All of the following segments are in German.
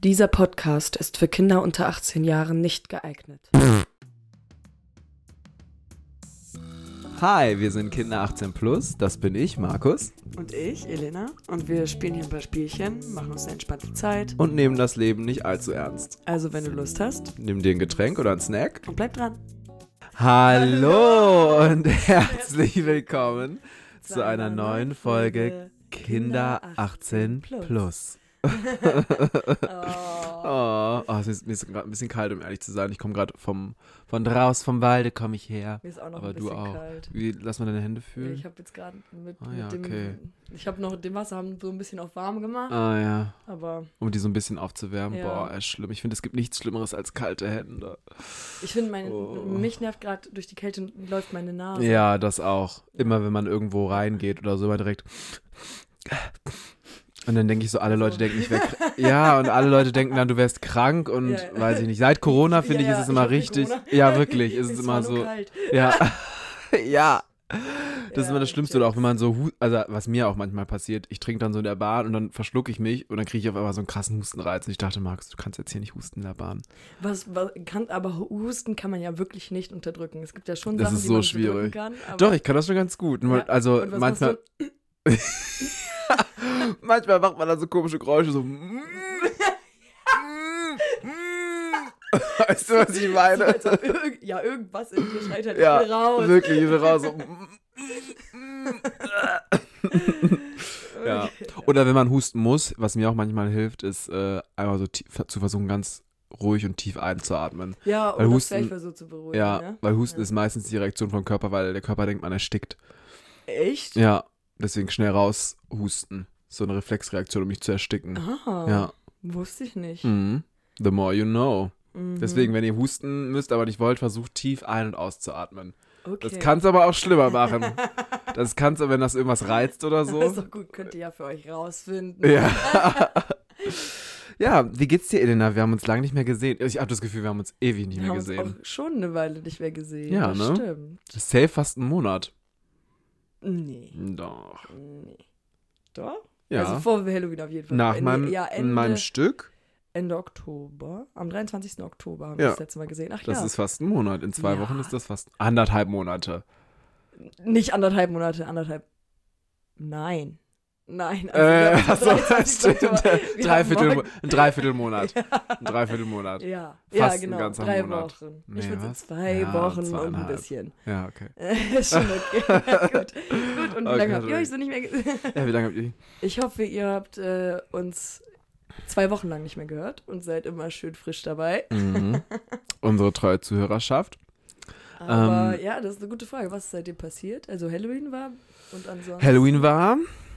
Dieser Podcast ist für Kinder unter 18 Jahren nicht geeignet. Hi, wir sind Kinder 18 plus, das bin ich, Markus. Und ich, Elena. Und wir spielen hier ein paar Spielchen, machen uns eine entspannte Zeit. Und nehmen das Leben nicht allzu ernst. Also wenn du Lust hast, Nimm dir ein Getränk oder einen Snack. und bleib dran. Hallo und herzlich willkommen zu einer neuen Folge Kinder 18 plus. Es ist gerade ein bisschen kalt, um ehrlich zu sein. Ich komme gerade von draußen vom Walde komme ich her. Mir ist auch noch Aber ein bisschen du auch. kalt. Lass mal deine Hände fühlen. Ich habe jetzt gerade mit ja, dem, okay. ich habe noch dem Wasser so ein bisschen auf warm gemacht, Ja. aber Um die so ein bisschen aufzuwärmen. Ja. Boah, ist schlimm. Ich finde, es gibt nichts Schlimmeres als kalte Hände. ich finde, mich nervt gerade durch die Kälte läuft meine Nase. Ja, das auch. Immer wenn man irgendwo reingeht oder so, immer direkt. Und dann denke ich so, alle Leute denken, ich wäre ja, und alle Leute denken dann, du wärst krank und Ja. weiß ich nicht. Seit Corona, finde ich, ist es immer richtig. Ja, wirklich, ist es immer war so. nur kalt. Ja. Ja. Das ist Ja, immer das Schlimmste. Oder auch wenn man so, also was mir auch manchmal passiert, ich trinke dann so in der Bahn und dann verschlucke ich mich und dann kriege ich auf einmal so einen krassen Hustenreiz. Und ich dachte, Markus, du kannst jetzt hier nicht husten in der Bahn. Aber Husten kann man ja wirklich nicht unterdrücken. Es gibt ja schon Das Sachen, ist die so man schwierig. unterdrücken kann. Aber Doch, ich kann das schon ganz gut. Nur, Ja, also und was manchmal. Manchmal macht man dann so komische Geräusche, so. Weißt du, was ich meine? als ob irgendwas in dir schreit halt Ja, viel raus. wirklich, ich will raus. So. Ja. Oder wenn man husten muss, was mir auch manchmal hilft, ist einmal so zu versuchen, ganz ruhig und tief einzuatmen. Ja, Weil um das Husten- Fell so zu beruhigen. Ja, Ne? weil Husten Ja. ist meistens die Reaktion vom Körper, weil der Körper denkt, man erstickt. Echt? Ja, deswegen schnell raushusten. So eine Reflexreaktion, um mich zu ersticken. Ah, Ja. wusste ich nicht. Mhm. The more you know. Mhm. Deswegen, wenn ihr husten müsst, aber nicht wollt, versucht tief ein- und auszuatmen. Okay. Das kann es aber auch schlimmer machen. Das kann es, wenn das irgendwas reizt oder Das ist so. doch gut, könnt ihr ja für euch rausfinden. Ja. Ja, wie geht's dir, Elena? Wir haben uns lange nicht mehr gesehen. Ich habe das Gefühl, wir haben uns ewig nicht Wir mehr haben uns gesehen. auch schon eine Weile nicht mehr gesehen. Ja, das ne? stimmt. Safe fast einen Monat. Nee. Doch. Nee. Doch? Ja. Also vor Halloween auf jeden Fall. Nach Ende, meinem Stück. Ende Oktober. Am 23. Oktober haben Ja. wir das letzte Mal gesehen. Ach Das ja. ist fast ein Monat. In 2 Ja. Wochen ist das fast 1,5 Monate. Nicht 1,5 Monate, 1,5. Nein. Nein. Achso, 23. stimmt. Oktober. Wir haben morgen- Ein Dreiviertelmonat. Ein Dreiviertelmonat. Ja, Fast ein genau. ganzer 3 Monat. Wochen. Nee, Ich würde was? 2 Ja, Wochen und ein 2,5. bisschen. Ja, okay. Ist schon okay. Gut. Und wie Okay, lange habt ihr sorry. euch so nicht mehr gesehen? Ja, wie lange habt ihr? Ich hoffe, ihr habt uns 2 Wochen lang nicht mehr gehört und seid immer schön frisch dabei. Mhm. Unsere treue Zuhörerschaft. Aber ja, das ist eine gute Frage. Was ist seitdem passiert? Also Halloween war und ansonsten... Halloween war,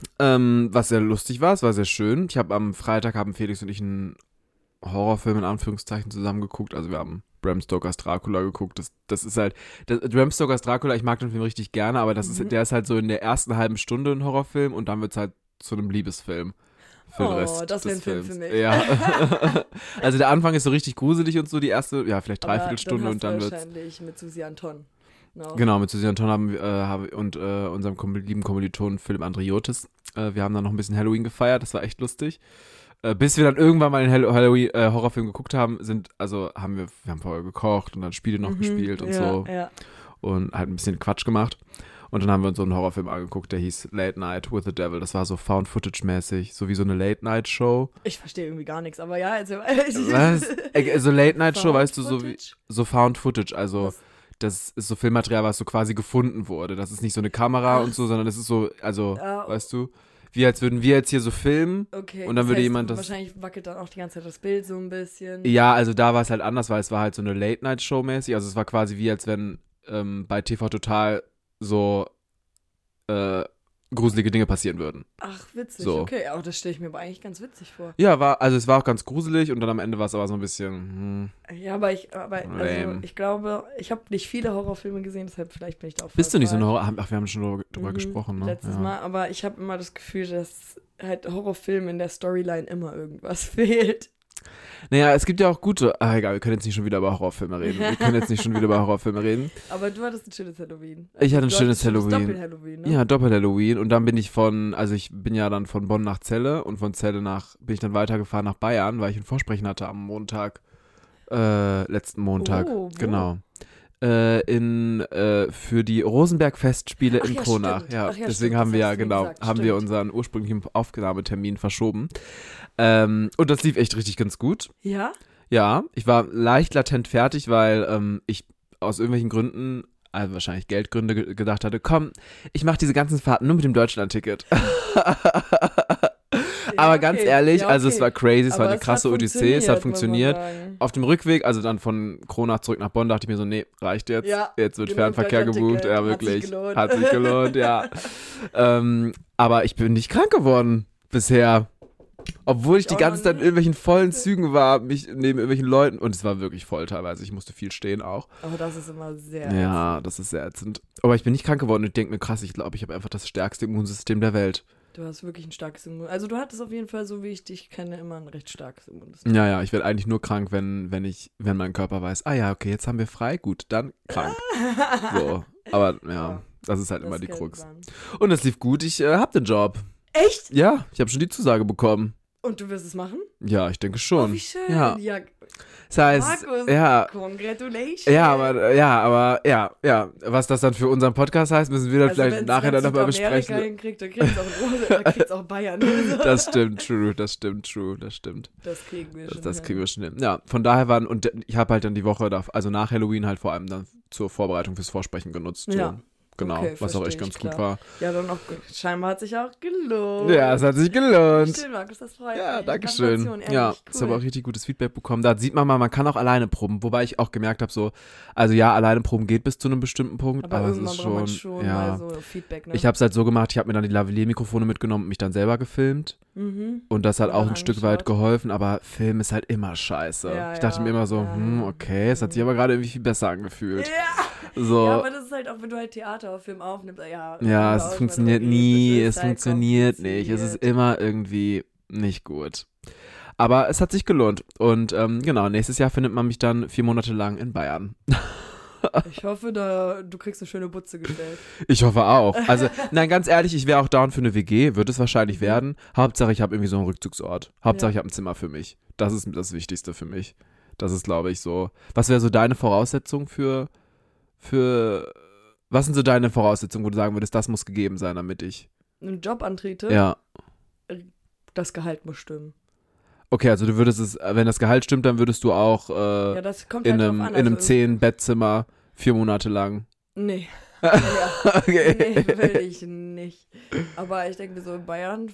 was sehr lustig war, es war sehr schön. Am Freitag haben Felix und ich einen Horrorfilm in Anführungszeichen zusammen geguckt. Also wir haben Bram Stokers Dracula geguckt. Das ist halt, Bram Stokers Dracula, ich mag den Film richtig gerne, aber der ist halt so in der ersten halben Stunde ein Horrorfilm und dann wird es halt zu einem Liebesfilm. Für den Rest das wäre des ein Film Films. für mich. Ja. Also der Anfang ist so richtig gruselig und so, die erste, ja, vielleicht Dreiviertelstunde und dann wird's. wahrscheinlich mit Susi Anton. No. Genau, mit Susi Anton und unserem lieben Kommilitonen Philipp Andriotis. Wir haben dann noch ein bisschen Halloween gefeiert, das war echt lustig. Bis wir dann irgendwann mal den Halloween Horrorfilm geguckt haben, haben wir vorher gekocht und dann Spiele noch gespielt und so. Ja. Und halt ein bisschen Quatsch gemacht. Und dann haben wir uns so einen Horrorfilm angeguckt, der hieß Late Night with the Devil. Das war so Found-Footage-mäßig, so wie so eine Late-Night-Show. Ich verstehe irgendwie gar nichts, aber ja, also... Was? Also Late-Night-Show, weißt du, Found-Footage? so Found-Footage, also das ist so Filmmaterial, was so quasi gefunden wurde. Das ist nicht so eine Kamera und so, sondern das ist so, weißt du, wie als würden wir jetzt hier so filmen. Okay, und dann würde jemand das... Wahrscheinlich wackelt dann auch die ganze Zeit das Bild so ein bisschen. Ja, also da war es halt anders, weil es war halt so eine Late-Night-Show mäßig. Also es war quasi wie, als wenn bei TV Total so gruselige Dinge passieren würden. Ach, witzig, So. okay. Aber das stelle ich mir aber eigentlich ganz witzig vor. Ja, es war auch ganz gruselig und dann am Ende war es aber so ein bisschen, Ja, aber Lame. ich glaube, ich habe nicht viele Horrorfilme gesehen, deshalb vielleicht bin ich da auch Bist du nicht so ein falsch. Horror? Ach, wir haben schon drüber gesprochen, ne? Letztes Ja. Mal, aber ich habe immer das Gefühl, dass halt Horrorfilmen in der Storyline immer irgendwas fehlt. Naja, es gibt ja auch gute. Egal, wir können jetzt nicht schon wieder über Horrorfilme reden. Aber du hattest ein schönes Halloween. Ich hatte ein schönes Halloween. Doppel-Halloween, ne? Ja, Doppel-Halloween. Und dann bin ich ich bin ja dann von Bonn nach Celle und von Celle bin ich dann weitergefahren nach Bayern, weil ich ein Vorsprechen hatte am Montag, letzten Montag. Oh, wo? Genau. Für die Rosenberg-Festspiele in Kronach. Stimmt. Ja, Ach ja, deswegen stimmt, haben wir das hast du mir gesagt, haben wir stimmt. unseren ursprünglichen Aufnahmetermin verschoben. Und das lief echt richtig ganz gut. Ja? Ja, ich war leicht latent fertig, weil ich aus irgendwelchen Gründen, also wahrscheinlich Geldgründe, gedacht hatte, komm, ich mache diese ganzen Fahrten nur mit dem Deutschlandticket. Aber ganz ehrlich, also es war crazy, es war eine krasse Odyssee, es hat funktioniert. Auf dem Rückweg, also dann von Kronach zurück nach Bonn, dachte ich mir so, nee, reicht jetzt. Ja, Jetzt wird genug Fernverkehr gebucht. Ja, wirklich. Hat sich gelohnt. Ja. Aber ich bin nicht krank geworden bisher. Obwohl ich die auch ganze noch Zeit in nicht. irgendwelchen vollen Zügen war, mich neben irgendwelchen Leuten. Und es war wirklich voll teilweise. Ich musste viel stehen auch. Aber das ist immer sehr Ja, das ist sehr ätzend. Aber ich bin nicht krank geworden und ich denke mir, krass, ich glaube, ich habe einfach das stärkste Immunsystem der Welt. Du hast wirklich ein starkes Immunsystem. Also du hattest auf jeden Fall, so wie ich dich kenne, immer ein recht starkes Immunsystem. Ja, ich werde eigentlich nur krank, wenn mein Körper weiß, okay, jetzt haben wir frei, gut, dann krank. So, aber ja, das ist halt immer die Krux. Und es lief gut, ich habe den Job. Echt? Ja, ich habe schon die Zusage bekommen. Und du wirst es machen? Ja, ich denke schon. Oh, wie schön. Ja. Ja, Das heißt, Markus, ja, congratulations. ja, was das dann für unseren Podcast heißt, müssen wir dann vielleicht nachher dann nochmal besprechen. Hinkriegt, dann kriegt's auch Bayern. Das stimmt, true. Das kriegen wir schon. Das kriegen wir schon hin. Ja, von daher und ich habe halt dann die Woche, also nach Halloween halt vor allem dann zur Vorbereitung fürs Vorsprechen genutzt. So. Ja. Genau, Okay, was auch echt ganz gut war. Ja, dann auch, scheinbar hat sich auch gelohnt. Ja, es hat sich gelohnt. Schön, Markus, das freut mich. Ja, danke schön. Gratulation, Ja, ehrlich, ich habe auch richtig gutes Feedback bekommen. Da sieht man mal, man kann auch alleine proben. Wobei ich auch gemerkt habe, also ja, alleine proben geht bis zu einem bestimmten Punkt. Aber es ist braucht man schon ja. mal so Feedback, ne? Ich habe es halt so gemacht, ich habe mir dann die Lavalier-Mikrofone mitgenommen und mich dann selber gefilmt. Und das hat auch ein Stück weit geholfen, aber Film ist halt immer scheiße. Ja, ich dachte mir immer so, okay, es hat sich aber gerade irgendwie viel besser angefühlt. Ja. So. Ja, aber das ist halt auch, wenn du halt Theater auf Film aufnimmst, ja, es funktioniert nie, es halt funktioniert nicht, es ist immer irgendwie nicht gut. Aber es hat sich gelohnt und genau, nächstes Jahr findet man mich dann 4 Monate lang in Bayern. Ich hoffe, du kriegst eine schöne Butze gestellt. Ich hoffe auch. Also, nein, ganz ehrlich, ich wäre auch down für eine WG, wird es wahrscheinlich werden. Hauptsache, ich habe irgendwie so einen Rückzugsort. Hauptsache, ich habe ein Zimmer für mich. Das ist das Wichtigste für mich. Das ist, glaube ich, so. Was wäre so deine Voraussetzung was sind so deine Voraussetzungen, wo du sagen würdest, das muss gegeben sein, damit ich einen Job antrete? Ja. Das Gehalt muss stimmen. Okay, also du würdest wenn das Gehalt stimmt, dann würdest du auch ja, das kommt in halt einem, drauf an, in einem also 10-Bettzimmer 4 Monate lang. Nee. Okay. Nee, will ich nicht. Aber ich denke so in Bayern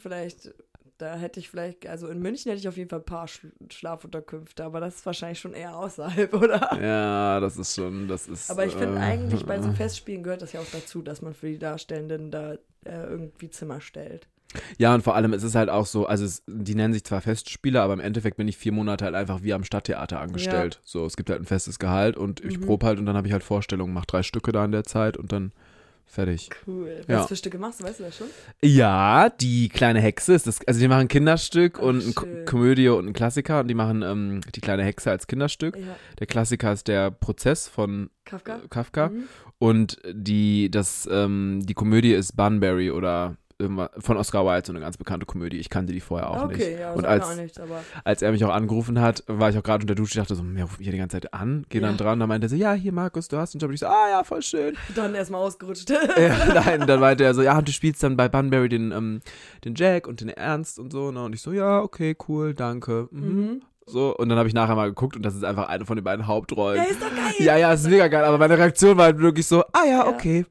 also in München hätte ich auf jeden Fall ein paar Schlafunterkünfte, aber das ist wahrscheinlich schon eher außerhalb, oder? Ja, das ist. Aber ich finde eigentlich, bei so Festspielen gehört das ja auch dazu, dass man für die Darstellenden da irgendwie Zimmer stellt. Ja, und vor allem ist es halt auch so, also die nennen sich zwar Festspiele, aber im Endeffekt bin ich 4 Monate halt einfach wie am Stadttheater angestellt. Ja. So, es gibt halt ein festes Gehalt und ich probe halt und dann habe ich halt Vorstellungen, mache 3 Stücke da in der Zeit und dann fertig. Cool. Ja. Was für Stücke machst du, weißt du das schon? Ja, die kleine Hexe ist das, also die machen ein Kinderstück und eine Komödie und ein Klassiker und die machen die kleine Hexe als Kinderstück. Ja. Der Klassiker ist der Prozess von Kafka. Und die Komödie ist Bunbury oder von Oscar Wilde, so eine ganz bekannte Komödie. Ich kannte die vorher auch nicht. Ja, und auch nichts, aber als er mich auch angerufen hat, war ich auch gerade unter der Dusche, dachte so, ruft mich hier die ganze Zeit an, geh dann dran, dann meinte er so, ja, hier Markus, du hast einen Job. Und ich so, ja, voll schön. Dann erstmal ausgerutscht. Nein, dann meinte er so, ja, und du spielst dann bei Bunbury den Jack und den Ernst und so, ne? Und ich so, ja, okay, cool, danke. So, und dann habe ich nachher mal geguckt und das ist einfach eine von den beiden Hauptrollen. Ja, ist doch geil. Ja, ist mega geil, aber meine Reaktion war halt wirklich so, ja, okay.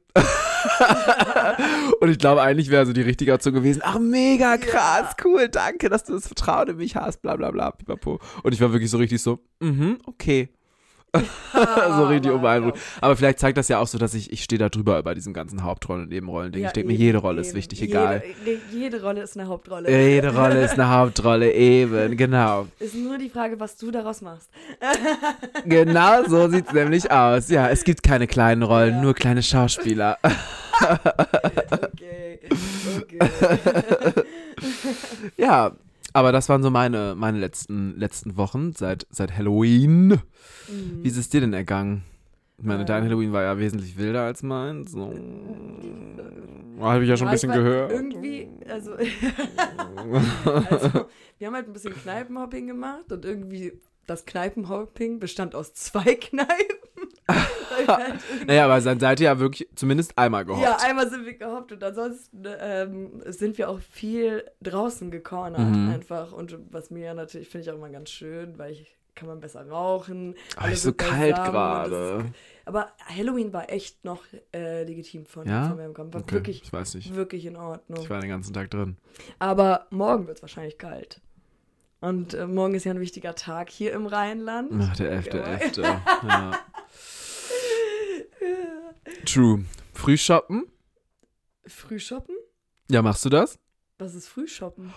Und ich glaube, eigentlich wäre so die richtige Reaktion gewesen, ach, mega krass, cool, danke, dass du das Vertrauen in mich hast, bla bla bla, pipapo. Und ich war wirklich so richtig so, okay. So richtig unbeeindruckt. Aber vielleicht zeigt das ja auch so, dass ich stehe da drüber über diesen ganzen Hauptrollen und Nebenrollen-Ding. Ich denke mir, jede Rolle ist wichtig, egal. Jede Rolle ist eine Hauptrolle. Jede Rolle ist eine Hauptrolle, eben, genau. Ist nur die Frage, was du daraus machst. Genau so sieht es nämlich aus. Ja, es gibt keine kleinen Rollen, nur kleine Schauspieler. Okay. Ja, Aber das waren so meine letzten Wochen seit Halloween. Wie ist es dir denn ergangen? Ich meine, dein Halloween war ja wesentlich wilder als meins. So. Habe ich ja schon ein bisschen gehört. Irgendwie, also wir haben halt ein bisschen Kneipenhopping gemacht und irgendwie das Kneipenhopping bestand aus 2 Kneipen. Naja, aber dann seid ihr ja wirklich zumindest einmal gehoppt. Ja, einmal sind wir gehoppt und ansonsten sind wir auch viel draußen gecornert einfach. Und was mir ja natürlich, finde ich auch immer ganz schön, weil kann man besser rauchen. Ist so kalt gerade. Aber Halloween war echt noch legitim von meinem Kopf. War wirklich, ich weiß nicht. Wirklich in Ordnung. Ich war den ganzen Tag drin. Aber morgen wird es wahrscheinlich kalt. Und morgen ist ja ein wichtiger Tag hier im Rheinland. Ach, der 11.11. Ja. True. Frühshoppen? Frühshoppen? Ja, machst du das? Was ist Frühshoppen?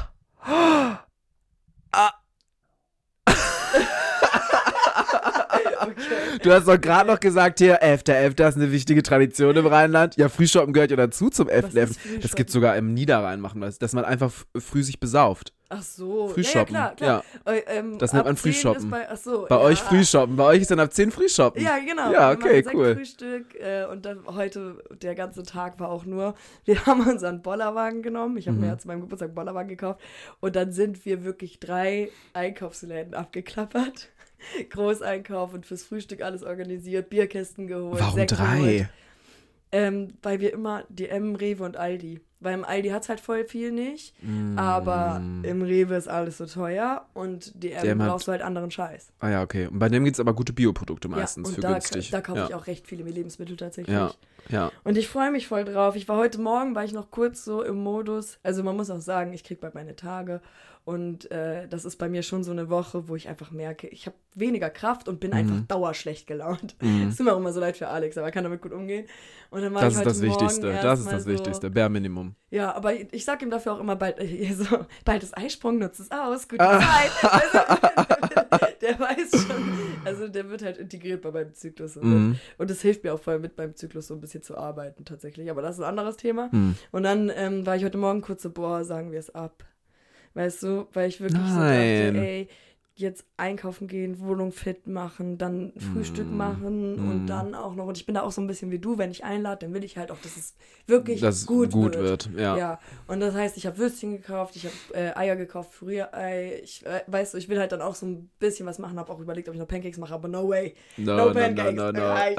Okay. Du hast doch gerade noch gesagt, hier, 11.11. ist eine wichtige Tradition im Rheinland. Ja, Frühshoppen gehört ja dazu zum 11.11. Das gibt's sogar im Niederrhein machen, dass man einfach früh sich besauft. Ach so. Frühshoppen. Ja, klar. Ja. Das nennt man Frühshoppen. Bei euch Frühshoppen. Bei euch ist dann ab 10 Frühshoppen. Ja, genau. Ja, okay, cool. Frühstück und dann heute, der ganze Tag war auch nur, wir haben unseren Bollerwagen genommen. Ich habe mir ja zu meinem Geburtstag einen Bollerwagen gekauft. Und dann sind wir wirklich 3 Einkaufsläden abgeklappert. Großeinkauf und fürs Frühstück alles organisiert, Bierkästen geholt. Warum Sekt 3? geholt. Weil wir immer DM, Rewe und Aldi. Weil im Aldi hat es halt voll viel nicht, aber im Rewe ist alles so teuer und DM brauchst du halt anderen Scheiß. Ah ja, okay. Und bei dem gibt es aber gute Bioprodukte meistens für günstig. Da kaufe ich auch recht viele Lebensmittel tatsächlich. Ja. Und ich freue mich voll drauf. Heute Morgen war ich noch kurz so im Modus, also man muss auch sagen, ich kriege bald meine Tage und das ist bei mir schon so eine Woche, wo ich einfach merke, ich habe weniger Kraft und bin einfach dauerschlecht gelaunt. Es tut mir auch immer so leid für Alex, aber er kann damit gut umgehen. Und dann war das ich ist heute das Wichtigste, das ist das Wichtigste, Bare Minimum. Ja, aber ich sag ihm dafür auch immer bald ist Eisprung, nutzt es aus, gute Zeit. Der weiß schon, also der wird halt integriert bei meinem Zyklus. Und das hilft mir auch voll mit beim Zyklus so ein bisschen zu arbeiten tatsächlich, aber das ist ein anderes Thema. Und dann war ich heute Morgen kurz so, sagen wir es ab. Weißt du, weil ich wirklich so dachte, ey, jetzt einkaufen gehen, Wohnung fit machen, dann Frühstück machen und dann auch noch, und ich bin da auch so ein bisschen wie du, wenn ich einlade, dann will ich halt auch, dass es wirklich gut wird. Ja. Und das heißt, ich habe Würstchen gekauft, ich habe Eier gekauft, Rührei, ich will halt dann auch so ein bisschen was machen, habe auch überlegt, ob ich noch Pancakes mache, aber no way. No Pancakes. No.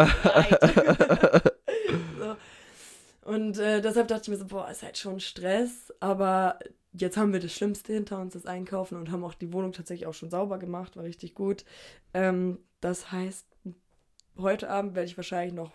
So. Und deshalb dachte ich mir so, ist halt schon Stress, aber jetzt haben wir das Schlimmste hinter uns, das Einkaufen, und haben auch die Wohnung tatsächlich auch schon sauber gemacht, war richtig gut. Das heißt, heute Abend werde ich wahrscheinlich noch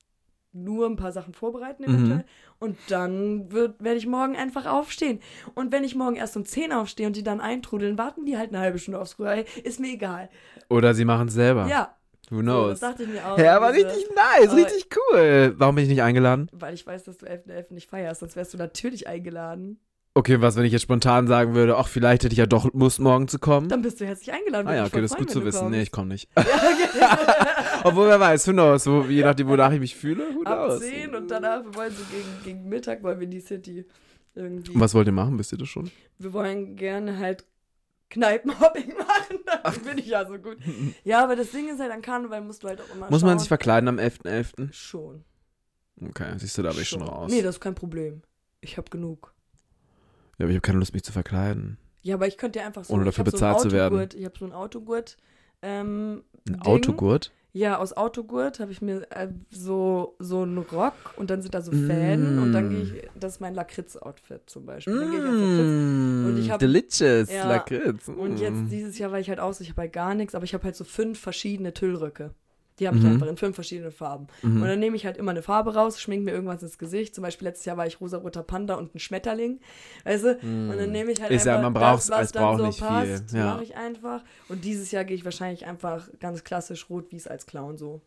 nur ein paar Sachen vorbereiten eventuell und dann werde ich morgen einfach aufstehen. Und wenn ich morgen erst um 10 aufstehe und die dann eintrudeln, warten die halt eine halbe Stunde aufs Rührei, ist mir egal. Oder sie machen es selber. Ja. Who knows? So, das dachte ich mir auch. Ja, aber richtig nice, richtig cool. Warum bin ich nicht eingeladen? Weil ich weiß, dass du 11.11. nicht feierst, sonst wärst du natürlich eingeladen. Okay, was, wenn ich jetzt spontan sagen würde, ach, vielleicht hätte ich ja doch Lust, morgen zu kommen? Dann bist du herzlich eingeladen. Ah ja, okay, das ist gut zu wissen. Nee, ich komme nicht. Ja, okay. Obwohl, wer weiß, who knows, je nachdem, wonach ich mich fühle, who knows. Ab 10 und danach, wir wollen so gegen Mittag, wollen wir in die City irgendwie. Und was wollt ihr machen, wisst ihr das schon? Wir wollen gerne halt Kneipenhopping machen, da bin ich ja so gut. Ja, aber das Ding ist halt, an Karneval musst du halt auch immer Muss man sich verkleiden am 11.11.? Schon. Okay, siehst du, da bin ich schon raus. Nee, das ist kein Problem. Ich habe genug. Ja, aber ich habe keine Lust, mich zu verkleiden. Ja, aber ich könnte ja einfach so... Ohne dafür bezahlt zu werden. Ich habe so einen Autogurt. Ein Autogurt? Ja, aus Autogurt habe ich mir so einen Rock und dann sind da so Fäden und dann gehe ich... Das ist mein Lakritz-Outfit zum Beispiel. Dann gehe ich als Lakritz. Und ich hab, delicious, Lakritz. Und jetzt dieses Jahr war ich halt aus, ich habe halt gar nichts, aber ich habe halt so 5 verschiedene Tüllröcke. Die habe ich einfach in 5 verschiedenen Farben. Und dann nehme ich halt immer eine Farbe raus, schminke mir irgendwas ins Gesicht. Zum Beispiel letztes Jahr war ich rosa-roter Panda und ein Schmetterling. Weißt du? Und dann nehme ich halt einfach man braucht, das, was dann so nicht passt, viel. Ja. mache ich einfach. Und dieses Jahr gehe ich wahrscheinlich einfach ganz klassisch rot, wie es als Clown so.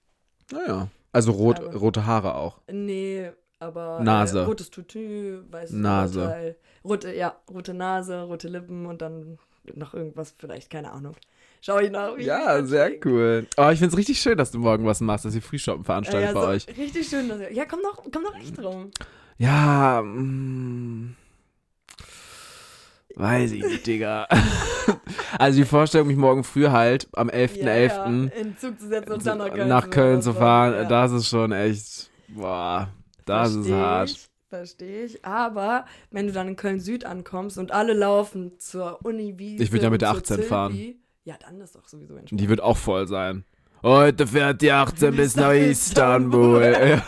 Naja, also rote Haare auch. Nee, aber Nase. Rotes Tutu, weißt du, Nase. Rote Nase, rote Lippen und dann noch irgendwas vielleicht, keine Ahnung. Schau ich nach. Ja, sehr cool. Oh, ich finde es richtig schön, dass du morgen was machst, dass ihr Frühshoppen veranstaltet bei euch. Richtig schön. Ja, komm doch echt rum. Ja, Weiß ich nicht, Digga. Also die Vorstellung, mich morgen früh halt am 11.11. Ja, in den Zug zu setzen und dann nach Köln zu fahren, ja. das ist schon echt, boah, das ist hart. Verstehe ich. Aber wenn du dann in Köln-Süd ankommst und alle laufen zur Uni-Wiese. Ich würde ja mit der zur 18 Zilpi, fahren. Ja, dann ist doch sowieso entspannt. Die wird auch voll sein. Heute fährt die 18 bis nach Istanbul. Ja.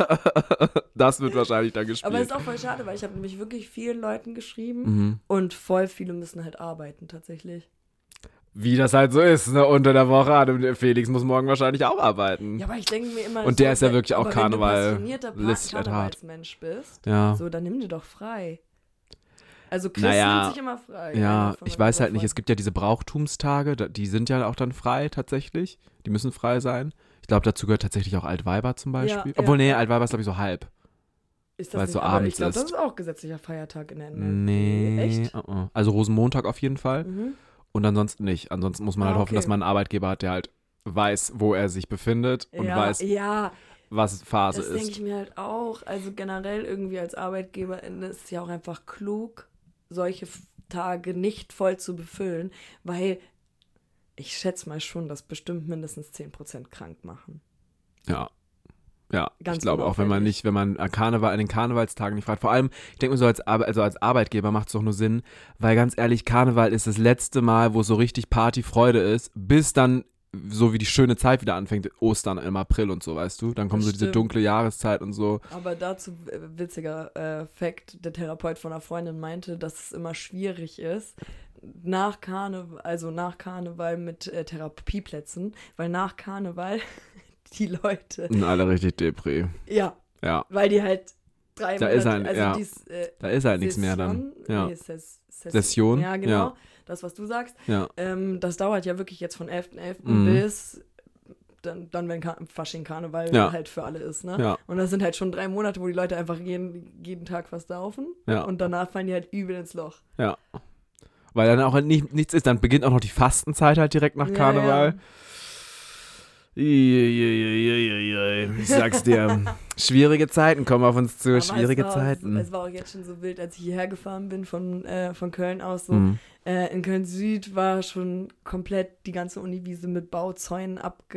Das wird wahrscheinlich dann gespielt. Aber ist auch voll schade, weil ich habe nämlich wirklich vielen Leuten geschrieben und voll viele müssen halt arbeiten tatsächlich. Wie das halt so ist, ne? Unter der Woche. Felix muss morgen wahrscheinlich auch arbeiten. Ja, aber ich denke mir immer Und der ist ja wirklich auch Karneval. Wenn du passionierter Karnevalsmensch bist, ja. so, dann nimm dir doch frei. Also Chris nimmt sich immer frei. Ja, ich weiß halt nicht, es gibt ja diese Brauchtumstage, die sind ja auch dann frei tatsächlich. Die müssen frei sein. Ich glaube, dazu gehört tatsächlich auch Altweiber zum Beispiel. Obwohl, nee, Altweiber ist glaube ich so halb. Ist das weil es so abends ich glaube, ist. das ist auch gesetzlicher Feiertag in der NRW. Nee. Echt? Also Rosenmontag auf jeden Fall. Mhm. Und ansonsten nicht. Ansonsten muss man halt hoffen, dass man einen Arbeitgeber hat, der halt weiß, wo er sich befindet und weiß, was Phase ist. Das denke ich mir halt auch. Also generell irgendwie als Arbeitgeber ist es ja auch einfach klug, solche Tage nicht voll zu befüllen, weil ich schätze mal schon, dass bestimmt mindestens 10% krank machen. Ja. Ja, Ganz ich glaube auch, wenn man an den Karnevalstagen nicht fragt. Vor allem, ich denke mir so, als Arbeitgeber macht es doch nur Sinn, weil ganz ehrlich, Karneval ist das letzte Mal, wo so richtig Partyfreude ist, bis dann so wie die schöne Zeit wieder anfängt, Ostern im April und so, weißt du? Dann kommt so diese dunkle Jahreszeit und so. Aber dazu, witziger Fact, der Therapeut von einer Freundin meinte, dass es immer schwierig ist, nach Karneval mit Therapieplätzen, weil nach Karneval die Leute... Und alle richtig Depri. Ja, weil die halt 3 Monate... Da ist halt nichts mehr dann. Ja. Nee, Session. Ja, genau. Ja. Das, was du sagst. Ja. Das dauert ja wirklich jetzt von 11.11. bis dann wenn Fasching Karneval halt für alle ist, ne? Ja. Und das sind halt schon 3 Monate, wo die Leute einfach jeden Tag was saufen. Ja. Und danach fallen die halt übel ins Loch. Ja. Weil dann auch nichts ist. Dann beginnt auch noch die Fastenzeit halt direkt nach Karneval. Ja. Ich sag's dir. Schwierige Zeiten kommen auf uns zu. Schwierige Zeiten. Es war auch jetzt schon so wild, als ich hierher gefahren bin von Köln aus. So. In Köln-Süd war schon komplett die ganze Uniwiese mit Bauzäunen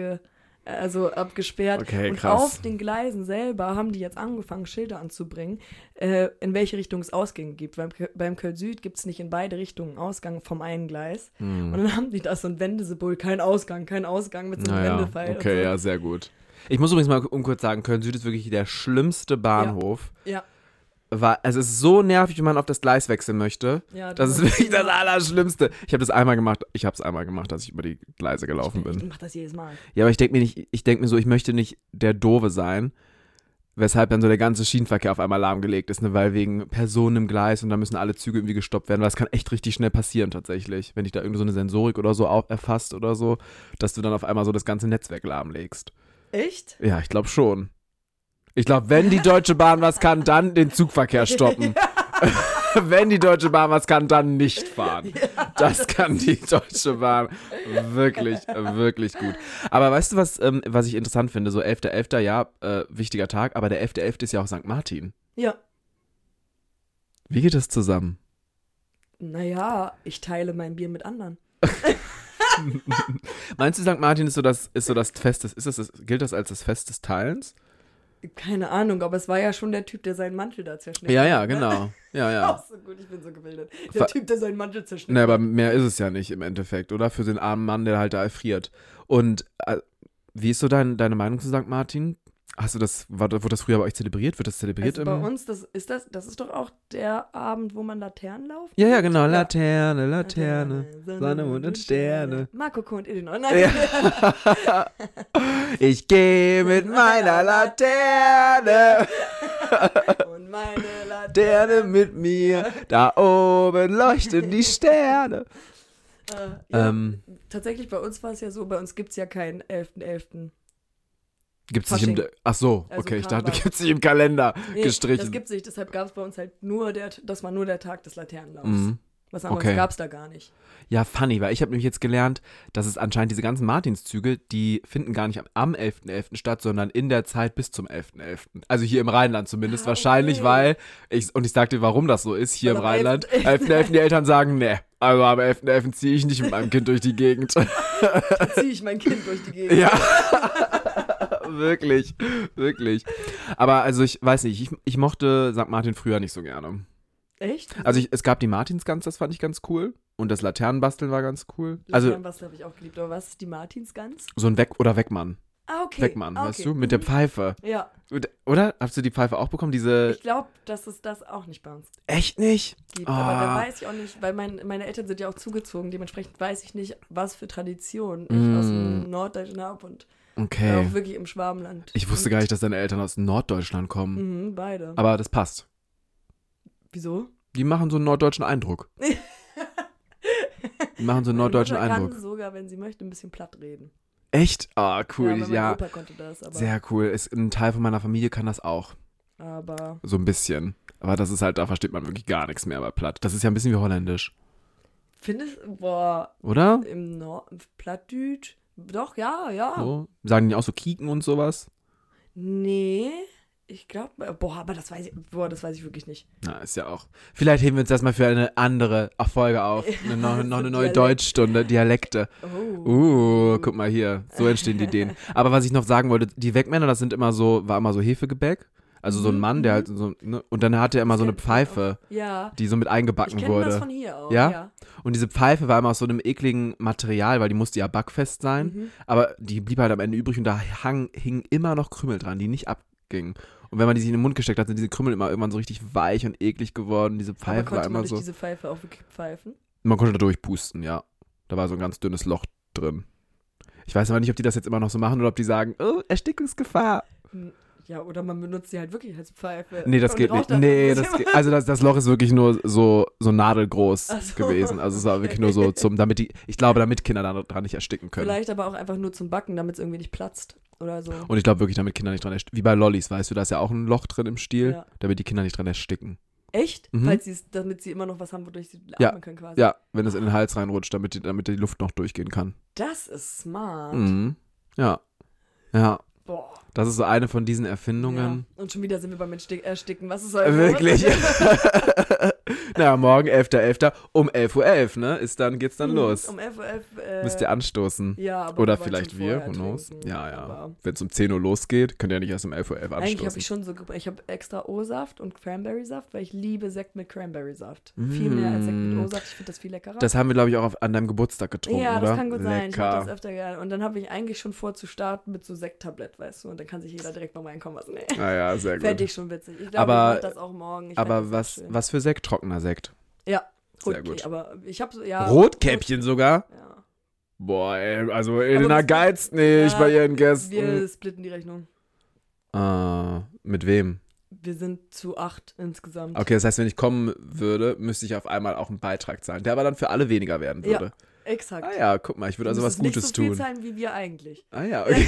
abgesperrt. Okay, und krass. auf den Gleisen selber haben die jetzt angefangen, Schilder anzubringen, in welche Richtung es Ausgänge gibt. Beim Köln-Süd gibt es nicht in beide Richtungen Ausgang vom einen Gleis. Und dann haben die das so ein Wendesymbol, kein Ausgang mit so einem Wendepfeil. Okay, ja, sehr gut. Ich muss übrigens mal kurz sagen, Köln-Süd ist wirklich der schlimmste Bahnhof. Ja. Es ist so nervig, wenn man auf das Gleis wechseln möchte. Ja, das ist wirklich das Allerschlimmste. Ich habe es einmal gemacht, als ich über die Gleise gelaufen bin. Ich mach das jedes Mal. Ja, aber ich denke mir so, ich möchte nicht der Doofe sein, weshalb dann so der ganze Schienenverkehr auf einmal lahmgelegt ist, ne? Weil wegen Personen im Gleis und da müssen alle Züge irgendwie gestoppt werden, weil das kann echt richtig schnell passieren tatsächlich, wenn dich da irgendwie so eine Sensorik oder so erfasst oder so, dass du dann auf einmal so das ganze Netzwerk lahmlegst. Echt? Ja, ich glaube schon. Ich glaube, wenn die Deutsche Bahn was kann, dann den Zugverkehr stoppen. Wenn die Deutsche Bahn was kann, dann nicht fahren. Ja, das kann die Deutsche Bahn wirklich, wirklich gut. Aber weißt du, was ich interessant finde? So 11.11., ja, wichtiger Tag, aber der 11.11. ist ja auch St. Martin. Ja. Wie geht das zusammen? Naja, ich teile mein Bier mit anderen. Meinst du, St. Martin ist so das Fest gilt das als das Fest des Teilens? Keine Ahnung, aber es war ja schon der Typ, der seinen Mantel da zerschnitten hat. Ja, genau. Ja. Auch so gut, ich bin so gebildet. Der Typ, der seinen Mantel zerschnitten hat. Aber mehr ist es ja nicht im Endeffekt, oder? Für den armen Mann, der halt da erfriert. Und wie ist so deine Meinung zu St. Martin? Wurde das früher bei euch zelebriert? Wird das zelebriert? Also bei uns, das ist doch auch der Abend, wo man Laternen lauft? Ja, genau, Laterne, Sonne, Mond und Sterne. Marco und Elinor. Ja. Ich gehe mit meiner Laterne und meine Laterne mit mir, da oben leuchten die Sterne. Tatsächlich, bei uns war es ja so, bei uns gibt es ja keinen 11.11. Gibt's nicht ach so, also okay, ich dachte, gibt's nicht im Kalender gestrichen. Das gibt's nicht, deshalb gab es bei uns halt nur das war nur der Tag des Laternenlaufs. Was anderes gab es da gar nicht. Ja, funny, weil ich habe nämlich jetzt gelernt, dass es anscheinend diese ganzen Martinszüge, die finden gar nicht am 11.11. statt, sondern in der Zeit bis zum 11.11. Also hier im Rheinland zumindest. Wahrscheinlich, weil, ich sag dir, warum das so ist, hier im Rheinland. 11.11. die Eltern sagen, ne, also am 11.11. ziehe ich nicht mit meinem Kind durch die Gegend. Da ziehe ich mein Kind durch die Gegend. Ja. Wirklich, wirklich. Aber also ich weiß nicht, ich mochte St. Martin früher nicht so gerne. Echt? Also es gab die Martinsgans, das fand ich ganz cool. Und das Laternenbasteln war ganz cool. Laternenbasteln habe ich auch geliebt. Aber was ist die Martinsgans? So ein Wegmann. Ah, okay. Wegmann, weißt du? Mit der Pfeife. Ja. Oder? Hast du die Pfeife auch bekommen? Ich glaube, dass es das auch nicht bei uns Echt nicht? gibt. Aber da weiß ich auch nicht, weil meine Eltern sind ja auch zugezogen. Dementsprechend weiß ich nicht, was für Traditionen ich aus dem Norddeutschen habe und auch wirklich im Schwabenland. Ich wusste gar nicht, dass deine Eltern aus Norddeutschland kommen. Mhm, beide. Aber das passt. Wieso? Die machen so einen norddeutschen Eindruck. Die machen so einen norddeutschen Eindruck. Kann sogar, wenn sie möchte, ein bisschen platt reden. Echt? Ah, cool. Ja, mein Opa konnte das. Aber sehr cool. Ein Teil von meiner Familie kann das auch. Aber so ein bisschen. Aber das ist halt, da versteht man wirklich gar nichts mehr bei Platt. Das ist ja ein bisschen wie Holländisch. Findest du? Boah. Oder? Im Plattdütsch? Doch, ja. So. Sagen die auch so Kieken und sowas? Nee. Ich glaube, aber das weiß ich wirklich nicht. Na, ist ja auch. Vielleicht heben wir uns das mal für eine andere Folge auf. Noch eine neue Deutschstunde, Dialekte. Guck mal hier. So entstehen die Ideen. Aber was ich noch sagen wollte, die Wegmänner, das war immer so Hefegebäck. Also so ein Mann, der halt so, ne, und dann hatte er immer so eine Pfeife, die so mit eingebacken wurde. Das von hier auch, ja? Und diese Pfeife war immer aus so einem ekligen Material, weil die musste ja backfest sein. Aber die blieb halt am Ende übrig und da hingen immer noch Krümel dran, die nicht abgingen. Und wenn man die sich in den Mund gesteckt hat, sind diese Krümel immer irgendwann so richtig weich und eklig geworden. Diese Pfeife war immer so. Konnte man diese Pfeife auch wirklich pfeifen? Man konnte da durchpusten, ja. Da war so ein ganz dünnes Loch drin. Ich weiß aber nicht, ob die das jetzt immer noch so machen oder ob die sagen, oh, Erstickungsgefahr. Ja, oder man benutzt sie halt wirklich als Pfeife. Nee, das geht nicht. Nee, also das Loch ist wirklich nur so nadelgroß gewesen. Also es war wirklich nur so damit Kinder daran nicht ersticken können. Vielleicht aber auch einfach nur zum Backen, damit es irgendwie nicht platzt oder so. Und ich glaube wirklich, damit Kinder nicht dran ersticken. Wie bei Lollis, weißt du, da ist ja auch ein Loch drin im Stiel, damit die Kinder nicht dran ersticken. Echt? Damit sie immer noch was haben, wodurch sie atmen können quasi. Ja, wenn es in den Hals reinrutscht, damit die Luft noch durchgehen kann. Das ist smart. Mhm. Ja. Boah. Das ist so eine von diesen Erfindungen. Ja. Und schon wieder sind wir beim Ersticken. Was ist so wirklich? Naja, morgen 11.11. um 11.11 Uhr, ne? Geht's dann los. Um 11.11 Uhr. Müsst ihr anstoßen. Ja, aber oder vielleicht wir, who knows. Ja. Wenn es um 10 Uhr losgeht, könnt ihr ja nicht erst um 11.11 Uhr anstoßen. Eigentlich habe ich schon ich habe extra O-Saft und Cranberry-Saft, weil ich liebe Sekt mit Cranberry-Saft. Viel mehr als Sekt mit O-Saft. Ich finde das viel leckerer. Das haben wir, glaube ich, auch an deinem Geburtstag getrunken, oder? Ja, das kann gut sein. Ich Lecker. habe das öfter gerne. Und dann habe ich eigentlich schon vor zu starten mit so Sekttablett, weißt du. Und dann kann sich jeder direkt nochmal einkommen. Also, nee. Ah ja, sehr gut. Fände ich schon witzig. Ich glaube, ich mache das auch morgen. Aber was für Sekt? Trockener Sekt? Ja. Sehr gut. Aber ich habe Rotkäppchen sogar? Ja. Boah, ey, also Elena geizt nicht bei ihren Gästen. Wir splitten die Rechnung. Mit wem? Wir sind zu 8 insgesamt. Okay, das heißt, wenn ich kommen würde, müsste ich auf einmal auch einen Beitrag zahlen, der aber dann für alle weniger werden würde. Ja, exakt. Ah ja, guck mal, ich würde also was Gutes tun. Nicht so viel zahlen wie wir eigentlich. Ah ja, okay.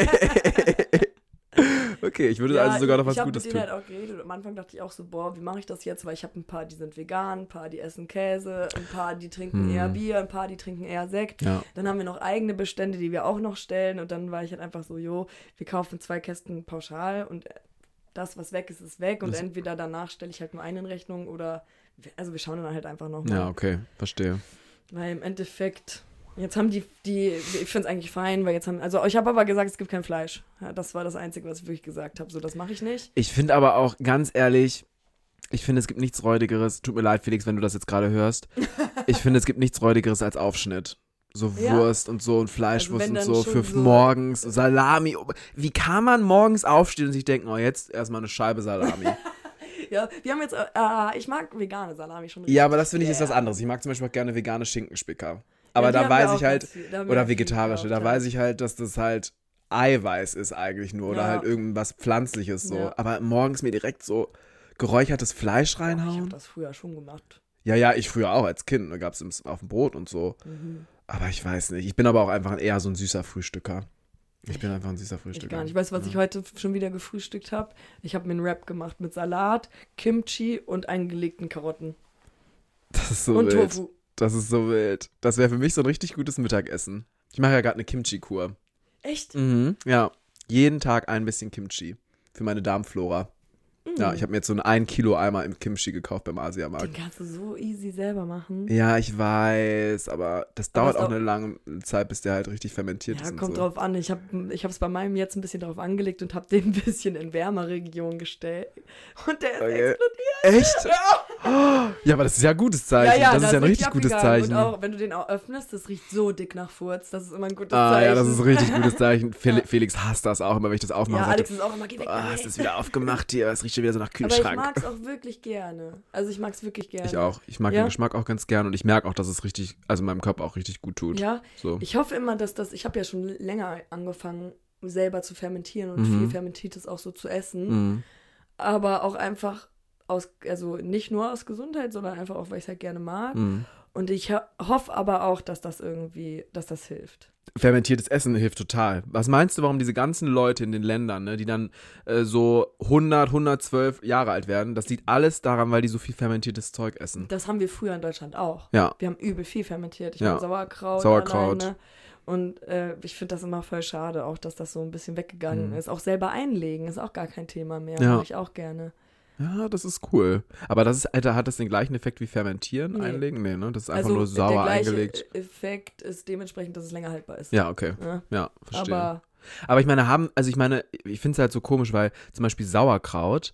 Okay, ich würde also sogar noch was Gutes tun. Ich habe mit denen halt auch geredet und am Anfang dachte ich auch so, boah, wie mache ich das jetzt? Weil ich habe ein paar, die sind vegan, ein paar, die essen Käse, ein paar, die trinken eher Bier, ein paar, die trinken eher Sekt. Ja. Dann haben wir noch eigene Bestände, die wir auch noch stellen und dann war ich halt einfach so, wir kaufen 2 Kästen pauschal und das, was weg ist, ist weg und entweder danach stelle ich halt nur eine in Rechnung oder, also wir schauen dann halt einfach nochmal. Ja, okay, verstehe. Weil im Endeffekt... Jetzt haben ich finde es eigentlich fein, weil ich habe aber gesagt, es gibt kein Fleisch. Ja, das war das Einzige, was ich wirklich gesagt habe. So, das mache ich nicht. Ich finde aber auch, ganz ehrlich, es gibt nichts Räudigeres. Tut mir leid, Felix, wenn du das jetzt gerade hörst. Ich finde, es gibt nichts Räudigeres als Aufschnitt. So Wurst und so und Fleischwurst und so für morgens, Salami. Wie kann man morgens aufstehen und sich denken, jetzt erstmal eine Scheibe Salami? Ja, wir haben jetzt, ich mag vegane Salami schon richtig. Ja, aber das finde ich ist was anderes. Ich mag zum Beispiel auch gerne vegane Schinkenspicker. Aber da weiß ich halt, oder vegetarische, da weiß ich halt, dass das halt Eiweiß ist eigentlich nur oder halt irgendwas Pflanzliches so. Ja. Aber morgens mir direkt so geräuchertes Fleisch reinhauen. Ich habe das früher schon gemacht. Ja, ich früher auch als Kind. Da gab es auf dem Brot und so. Aber ich weiß nicht. Ich bin aber auch einfach eher so ein süßer Frühstücker. Ich bin einfach ein süßer Frühstücker. Ich gar nicht. Weißt du, was ich heute schon wieder gefrühstückt habe? Ich habe mir einen Wrap gemacht mit Salat, Kimchi und eingelegten Karotten. Das ist so Und wild. Tofu. Das ist so wild. Das wäre für mich so ein richtig gutes Mittagessen. Ich mache ja gerade eine Kimchi-Kur. Echt? Mhm, ja. Jeden Tag ein bisschen Kimchi. Für meine Darmflora. Ja, ich habe mir jetzt so einen 1 Kilo Eimer im Kimchi gekauft beim Den Asiamarkt. kannst du so easy selber machen. Ja, ich weiß, aber das Aber dauert ist auch auch- eine lange Zeit, bis der halt richtig fermentiert Ja, ist und kommt so. drauf an. Ich habe es bei meinem jetzt ein bisschen drauf angelegt und habe den ein bisschen in Wärmeregionen gestellt. Und der ist Okay. explodiert. Echt? Ja, aber das ist ja ein gutes Zeichen. das ist ja ein richtig gutes Zeichen. Und auch, wenn du den auch öffnest, das riecht so dick nach Furz. Das ist immer ein gutes Ah, Zeichen. ja, das ist ein richtig gutes Zeichen. Felix hasst das auch immer, wenn ich das aufmache. Ja, sagt Alex er, ist auch immer, geh weg. hast du das wieder aufgemacht hier? Es riecht schon wieder so nach Aber ich Kühlschrank. mag es auch wirklich gerne. Also ich mag es wirklich gerne. Ich auch. Ich mag Ja? den Geschmack auch ganz gern und ich merke auch, dass es richtig, also meinem Körper auch richtig gut tut. Ja, So. ich hoffe immer, ich habe ja schon länger angefangen, selber zu fermentieren und Mhm. viel Fermentiertes auch so zu essen. Mhm. Aber auch einfach also nicht nur aus Gesundheit, sondern einfach auch, weil ich es halt gerne mag. Mhm. Und ich hoffe aber auch, dass das hilft. Fermentiertes Essen hilft total. Was meinst du, warum diese ganzen Leute in den Ländern, ne, die dann so 100, 112 Jahre alt werden, das liegt alles daran, weil die so viel fermentiertes Zeug essen. Das haben wir früher in Deutschland auch. Ja. Wir haben übel viel fermentiert. Ich Ja. meine, Sauerkraut. Sauerkraut. Alleine. Und ich finde das immer voll schade, auch dass das so ein bisschen weggegangen Mhm. ist. Auch selber einlegen ist auch gar kein Thema mehr. Ja. Mache ich auch gerne. Ja, das ist cool. Aber das ist, Alter, hat das den gleichen Effekt wie Fermentieren, Nee. einlegen? Nee, ne? Das ist einfach Also nur sauer der gleiche eingelegt. Effekt ist dementsprechend, dass es länger haltbar ist. Ja, okay. Ja. Ja, verstehe. Aber Aber ich finde es halt so komisch, weil zum Beispiel Sauerkraut,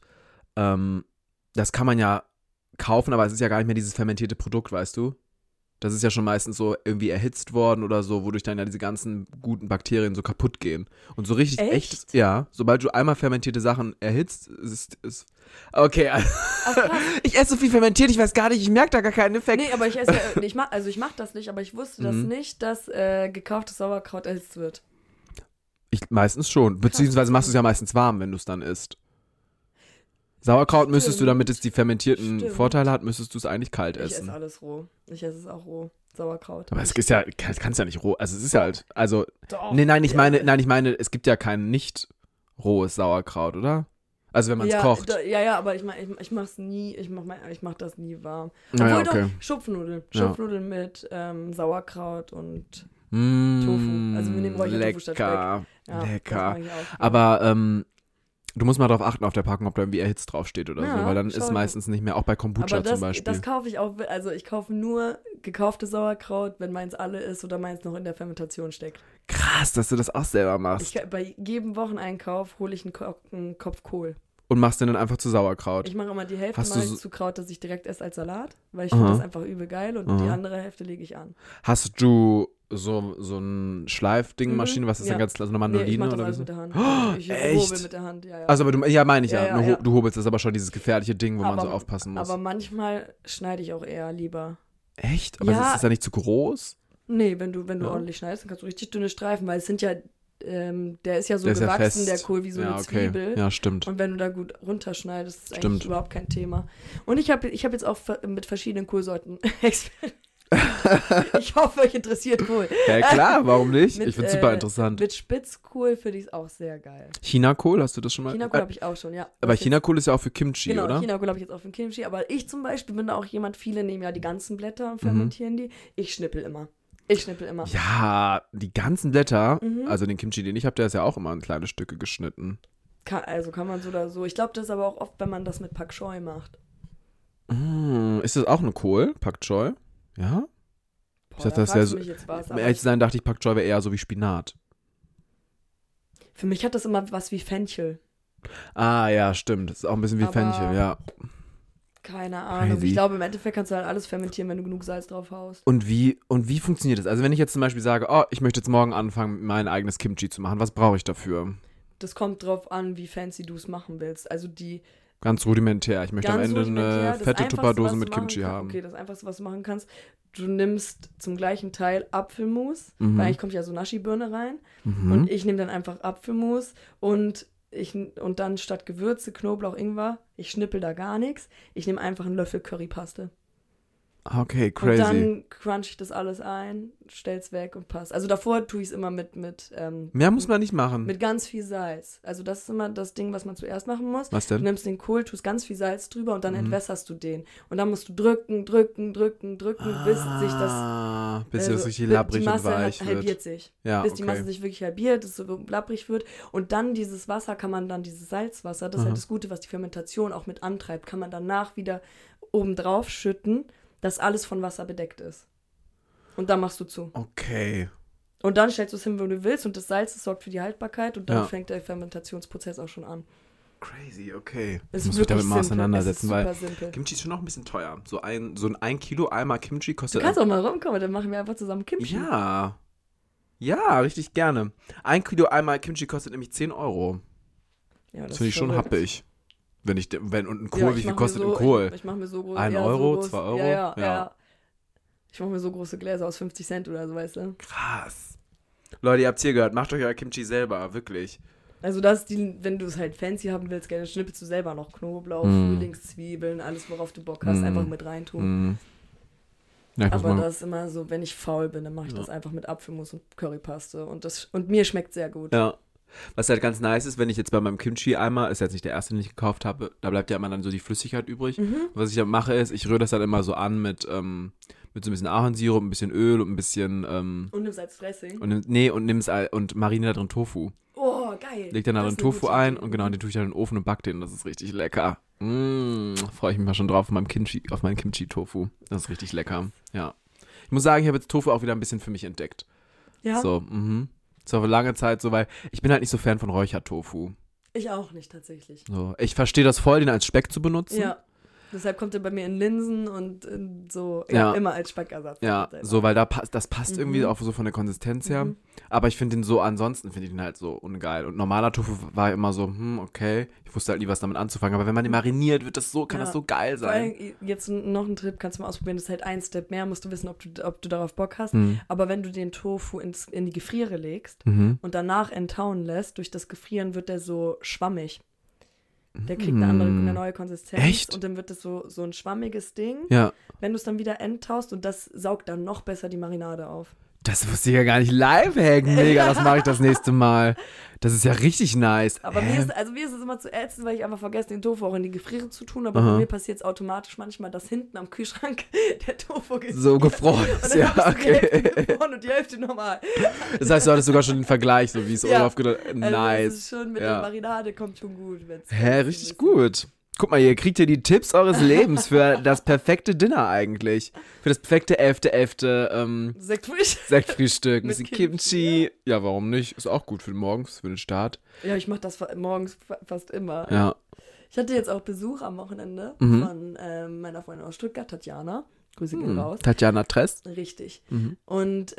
das kann man ja kaufen, aber es ist ja gar nicht mehr dieses fermentierte Produkt, weißt du? Das ist ja schon meistens so irgendwie erhitzt worden oder so, wodurch dann ja diese ganzen guten Bakterien so kaputt gehen. Und so richtig Echt? ja, sobald du einmal fermentierte Sachen erhitzt, ist okay. ach, krass. Ich esse so viel fermentiert, ich weiß gar nicht, ich merke da gar keinen Effekt. Nee, aber ich esse ja, ich mach das nicht, aber ich wusste das Mhm. nicht, dass gekauftes Sauerkraut erhitzt wird. Meistens schon. Beziehungsweise machst du es ja meistens warm, wenn du es dann isst. Sauerkraut müsstest du, Stimmt. damit es die fermentierten Stimmt. Vorteile hat, müsstest du es eigentlich kalt Ich essen. esse alles roh. Ich esse es auch roh. Sauerkraut. Aber es ist ja, kannst ja nicht roh. Also es ist ja halt, also, Doch. nein, ich Ja. meine, es gibt ja kein nicht rohes Sauerkraut, oder? Also wenn man es ja, kocht. Ja, aber ich mach's nie, ich mach das nie warm. Naja, Obwohl okay. doch, Schupfnudeln. Ja. Schupfnudeln mit Sauerkraut und Mm, Tofu. Also wir nehmen Räuchertofu statt lecker, ja, das lecker. mag ich auch. Aber du musst mal drauf achten auf der Packung, ob da irgendwie erhitzt draufsteht oder Ja, so, weil dann schau ist ich. meistens nicht mehr, auch bei Kombucha Aber zum Beispiel. das kaufe ich auch, also ich kaufe nur gekauftes Sauerkraut, wenn meins alle ist oder meins noch in der Fermentation steckt. Krass, dass du das auch selber machst. Bei jedem Wocheneinkauf hole ich einen Kopf Kohl. Und machst den dann einfach zu Sauerkraut. Ich mache immer die Hälfte Hast du mal so- zu Kraut, das ich direkt esse als Salat, weil ich Aha. finde das einfach übel geil und die Aha. andere Hälfte lege ich an. Hast du so ein Schleifding-Maschine, was ist denn Ja. ganz, also eine Nee, ich Mandoline mach das oder alles wie mit so? der Hand. Oh, Ich echt? hobel mit der Hand, ja. Also, aber ja, meine ich ja. Ja, ja. Du hobelst, das ist aber schon dieses gefährliche Ding, wo man so Aber- aufpassen muss. Aber manchmal schneide ich auch eher lieber. Echt? Aber Ja. ist das ja nicht zu groß? Nee, wenn du Ja. ordentlich schneidest, dann kannst du richtig dünne Streifen, weil es sind ja, der ist ja so Der ist ja gewachsen, fest. der Kohl, wie so Ja, eine okay. Zwiebel. Ja, stimmt. Und wenn du da gut runterschneidest, ist Stimmt. eigentlich überhaupt kein Thema. Und ich hab jetzt auch mit verschiedenen Kohlsorten experimentiert. Ich hoffe, euch interessiert Kohl. Ja, klar, warum nicht? Mit, Ich find's super interessant. Mit Spitzkohl finde ich es auch sehr geil. Chinakohl, hast du das schon mal? Chinakohl habe ich auch schon, ja. aber Was jetzt- Chinakohl ist ja auch für Kimchi, Genau, oder? Chinakohl habe ich jetzt auch für Kimchi. Aber ich zum Beispiel bin da auch jemand, viele nehmen ja die ganzen Blätter Mhm. und fermentieren die. Ich schnippel immer. Ja, die ganzen Blätter, Mhm. also den Kimchi, den ich habe, der ist ja auch immer in kleine Stücke geschnitten. Kann man so oder so. Ich glaube, das ist aber auch oft, wenn man das mit Pak Choi macht. Ist das auch eine Kohl, Pak Choi? Ja? Boah, Ich dachte, da das fragst wär du so- mich jetzt was, Um aber ehrlich zu sein, dachte ich, Pak Choi wäre eher so wie Spinat. für mich hat das immer was wie Fenchel. Ah, ja, stimmt. Das ist auch ein bisschen wie Aber- Fenchel, ja. Keine Ahnung. Crazy. Ich glaube, im Endeffekt kannst du halt alles fermentieren, wenn du genug Salz drauf haust. Und wie funktioniert das? Also wenn ich jetzt zum Beispiel sage, oh, ich möchte jetzt morgen anfangen, mein eigenes Kimchi zu machen, was brauche ich dafür? Das kommt drauf an, wie fancy du es machen willst. Also die Ganz rudimentär. Ich möchte am ganz Ende rudimentär, eine das fette Einfachste, Tupperdose was mit du machen Kimchi haben. Okay, das Einfachste, was du machen kannst, du nimmst zum gleichen Teil Apfelmus, Mhm. weil eigentlich kommt ja so Nashi-Birne rein. Mhm. Und ich nehme dann einfach Apfelmus und dann statt Gewürze, Knoblauch, Ingwer, ich schnippel da gar nichts. Ich nehme einfach einen Löffel Currypaste. Okay, Und crazy. dann crunch ich das alles ein, stell's weg und passt. Also davor tue ich es immer Mehr muss man nicht machen. mit ganz viel Salz. Also das ist immer das Ding, was man zuerst machen muss. Was Du denn? nimmst den Kohl, tust ganz viel Salz drüber und dann entwässerst du den. Und dann musst du drücken, bis sich das Bis das richtig die labbrig und Masse weich wird. halbiert sich. Ja, Bis die okay. Masse sich wirklich halbiert, dass es so labbrig wird. Und dann dieses Wasser kann man dann, dieses Salzwasser, das ist halt das Gute, was die Fermentation auch mit antreibt, kann man danach wieder oben drauf schütten, dass alles von Wasser bedeckt ist. Und dann machst du zu. Okay. Und dann stellst du es hin, wo du willst und das Salz, das sorgt für die Haltbarkeit und dann Ja. fängt der Fermentationsprozess auch schon an. Crazy, okay. Es Ich muss ist mich damit wirklich mal simpel. auseinandersetzen, Es ist weil super simpel. Kimchi ist schon noch ein bisschen teuer. So ein Kilo Eimer Kimchi Du kostet... kannst auch mal rumkommen, dann machen wir einfach zusammen Kimchi. Ja. Ja, richtig gerne. 1 Kilo Eimer Kimchi kostet nämlich 10 Euro. Ja, Das finde ich schon verrückt. happig. Und ein Kohl, Ja, wie ich viel mach kostet mir so, ein Kohl? Ich mache mir so große... 1 ja, Euro, so groß, 2 Euro? Ja. Ja. Ich mache mir so große Gläser aus 50 Cent oder so, weißt du? Krass. Leute, ihr habt's hier gehört. Macht euch euer Kimchi selber, wirklich. Also wenn du es halt fancy haben willst, gerne schnippelst du selber noch Knoblauch, Frühlingszwiebeln, alles worauf du Bock hast, einfach mit reintun. Mm. Ja, ich muss Aber mal- das ist immer so, wenn ich faul bin, dann mache ich das einfach mit Apfelmus und Currypaste und mir schmeckt sehr gut. Ja. Was halt ganz nice ist, wenn ich jetzt bei meinem Kimchi-Eimer, ist jetzt nicht der erste, den ich gekauft habe, da bleibt ja immer dann so die Flüssigkeit übrig. Was ich dann mache ist, ich rühre das dann immer so an mit so ein bisschen Ahornsirup, ein bisschen Öl und ein bisschen Und nimm's als Dressing. und mariniere da drin Tofu. Oh, geil. Leg dann da Das drin ist eine Tofu gute ein Idee. und genau, den tue ich dann in den Ofen und back den. Das ist richtig lecker. Freue ich mich mal schon drauf auf meinen Kimchi-Tofu. Das ist richtig lecker. Ja. Ich muss sagen, ich habe jetzt Tofu auch wieder ein bisschen für mich entdeckt. Ja, So, Das war für lange Zeit so, weil ich bin halt nicht so Fan von Räuchertofu. ich auch nicht tatsächlich. So, ich verstehe das voll, den als Speck zu benutzen. Ja, deshalb kommt er bei mir in Linsen und in so, Ja. immer als Speckersatz. Ja, so, weil das passt irgendwie auch so von der Konsistenz her. Mhm. Aber ich finde den so, ansonsten finde ich den halt so ungeil. Und normaler Tofu war immer so, okay. Ich wusste halt nie, was damit anzufangen. Aber wenn man den mariniert, kann das so geil Vor sein. allem, jetzt noch ein Tipp, kannst du mal ausprobieren, das ist halt ein Step mehr, musst du wissen, ob du darauf Bock hast. Aber wenn du den Tofu in die Gefriere legst und danach enttauen lässt, durch das Gefrieren wird der so schwammig. Der kriegt eine neue Konsistenz. Echt? Und dann wird das so ein schwammiges Ding. Ja. Wenn du es dann wieder enttaust und das saugt dann noch besser die Marinade auf. Das wusste ich ja gar nicht. Lifehacken, mega, das mache ich das nächste Mal. Das ist ja richtig nice. Aber mir ist es immer zu ätzend, weil ich einfach vergesse, den Tofu auch in die Gefriere zu tun. Aber bei mir passiert es automatisch manchmal, dass hinten am Kühlschrank der Tofu So gefroren Und ist, dann ja, habe ich so die Hälfte okay. gefroren und die Hälfte normal. Das heißt, du hattest sogar schon den Vergleich, so wie es Ja. Olaf gedacht Also nice. das ist schon mit Ja. der Marinade kommt schon gut. Hä, richtig gut. Guck mal, ihr kriegt ja die Tipps eures Lebens für das perfekte Dinner eigentlich. Für das perfekte 11.11. Sektfrühstück. Ein Mit bisschen Kimchi, Kimchi. Ja, warum nicht? Ist auch gut für morgens, für den Start. Ja, ich mache das morgens fast immer. Ja. Ich hatte jetzt auch Besuch am Wochenende Mhm. von meiner Freundin aus Stuttgart, Tatjana. Grüße gehen raus. Tatjana Trest. Richtig. Mhm. Und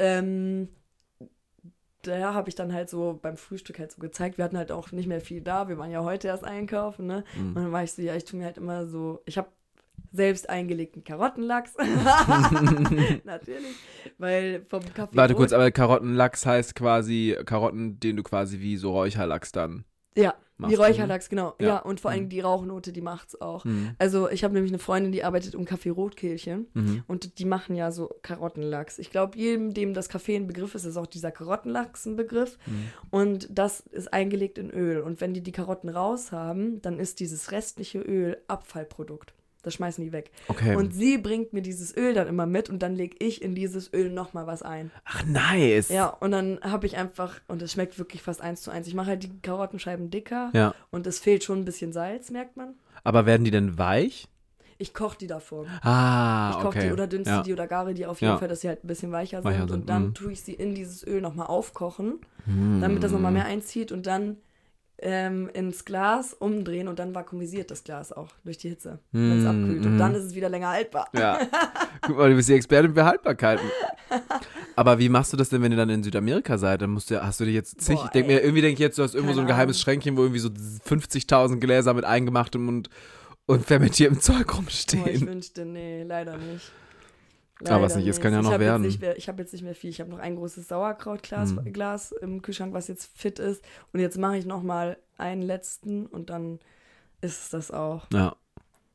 da habe ich dann halt so beim Frühstück halt so gezeigt, wir hatten halt auch nicht mehr viel da, wir waren ja heute erst einkaufen, ne? Und dann war ich so, ja, ich tue mir halt immer so, ich habe selbst eingelegten Karottenlachs. Natürlich, weil vom Kaffee. Warte kurz, aber Karottenlachs heißt quasi Karotten, den du quasi wie so Räucherlachs dann. Ja, machst die du, ne? Räucherlachs, genau. Ja. Ja, und vor allem die Rauchnote, die macht's auch. Mhm. Also ich habe nämlich eine Freundin, die arbeitet im Café Rotkehlchen Mhm. und die machen ja so Karottenlachs. Ich glaube, jedem, dem das Kaffee ein Begriff ist, ist auch dieser Karottenlachs ein Begriff. Und das ist eingelegt in Öl. Und wenn die Karotten raus haben, dann ist dieses restliche Öl Abfallprodukt. Das schmeißen die weg. Okay. Und sie bringt mir dieses Öl dann immer mit und dann lege ich in dieses Öl nochmal was ein. Ach, nice. Ja, und dann habe ich einfach, und es schmeckt wirklich fast 1:1. Ich mache halt die Karottenscheiben dicker Ja. und es fehlt schon ein bisschen Salz, merkt man. Aber werden die denn weich? Ich koche die davor. Ah, Ich koche okay. die oder dünste ja. die oder gare die auf jeden Ja. Fall, dass sie halt ein bisschen weicher Weicher sind. sind, Und dann mhm. tue ich sie in dieses Öl nochmal aufkochen, damit das nochmal mehr einzieht und dann ins Glas umdrehen und dann vakuumisiert das Glas auch durch die Hitze, wenn es abkühlt. Und dann ist es wieder länger haltbar. Ja. Guck mal, du bist die Expertin für Haltbarkeiten. Aber wie machst du das denn, wenn ihr dann in Südamerika seid? Dann hast du dir jetzt zig. Boah, Ich denke mir, irgendwie denke ich jetzt, du hast irgendwo so ein Keine geheimes Ahnung. Schränkchen, wo irgendwie so 50.000 Gläser mit eingemachtem und fermentiertem Zeug Boah, ich rumstehen. wünschte, nee, leider nicht. Aber was nicht ist, kann ja noch werden. Ich habe jetzt nicht mehr viel. Ich habe noch ein großes Sauerkrautglas im Kühlschrank, was jetzt fit ist. Und jetzt mache ich noch mal einen letzten und dann ist es das auch. Ja.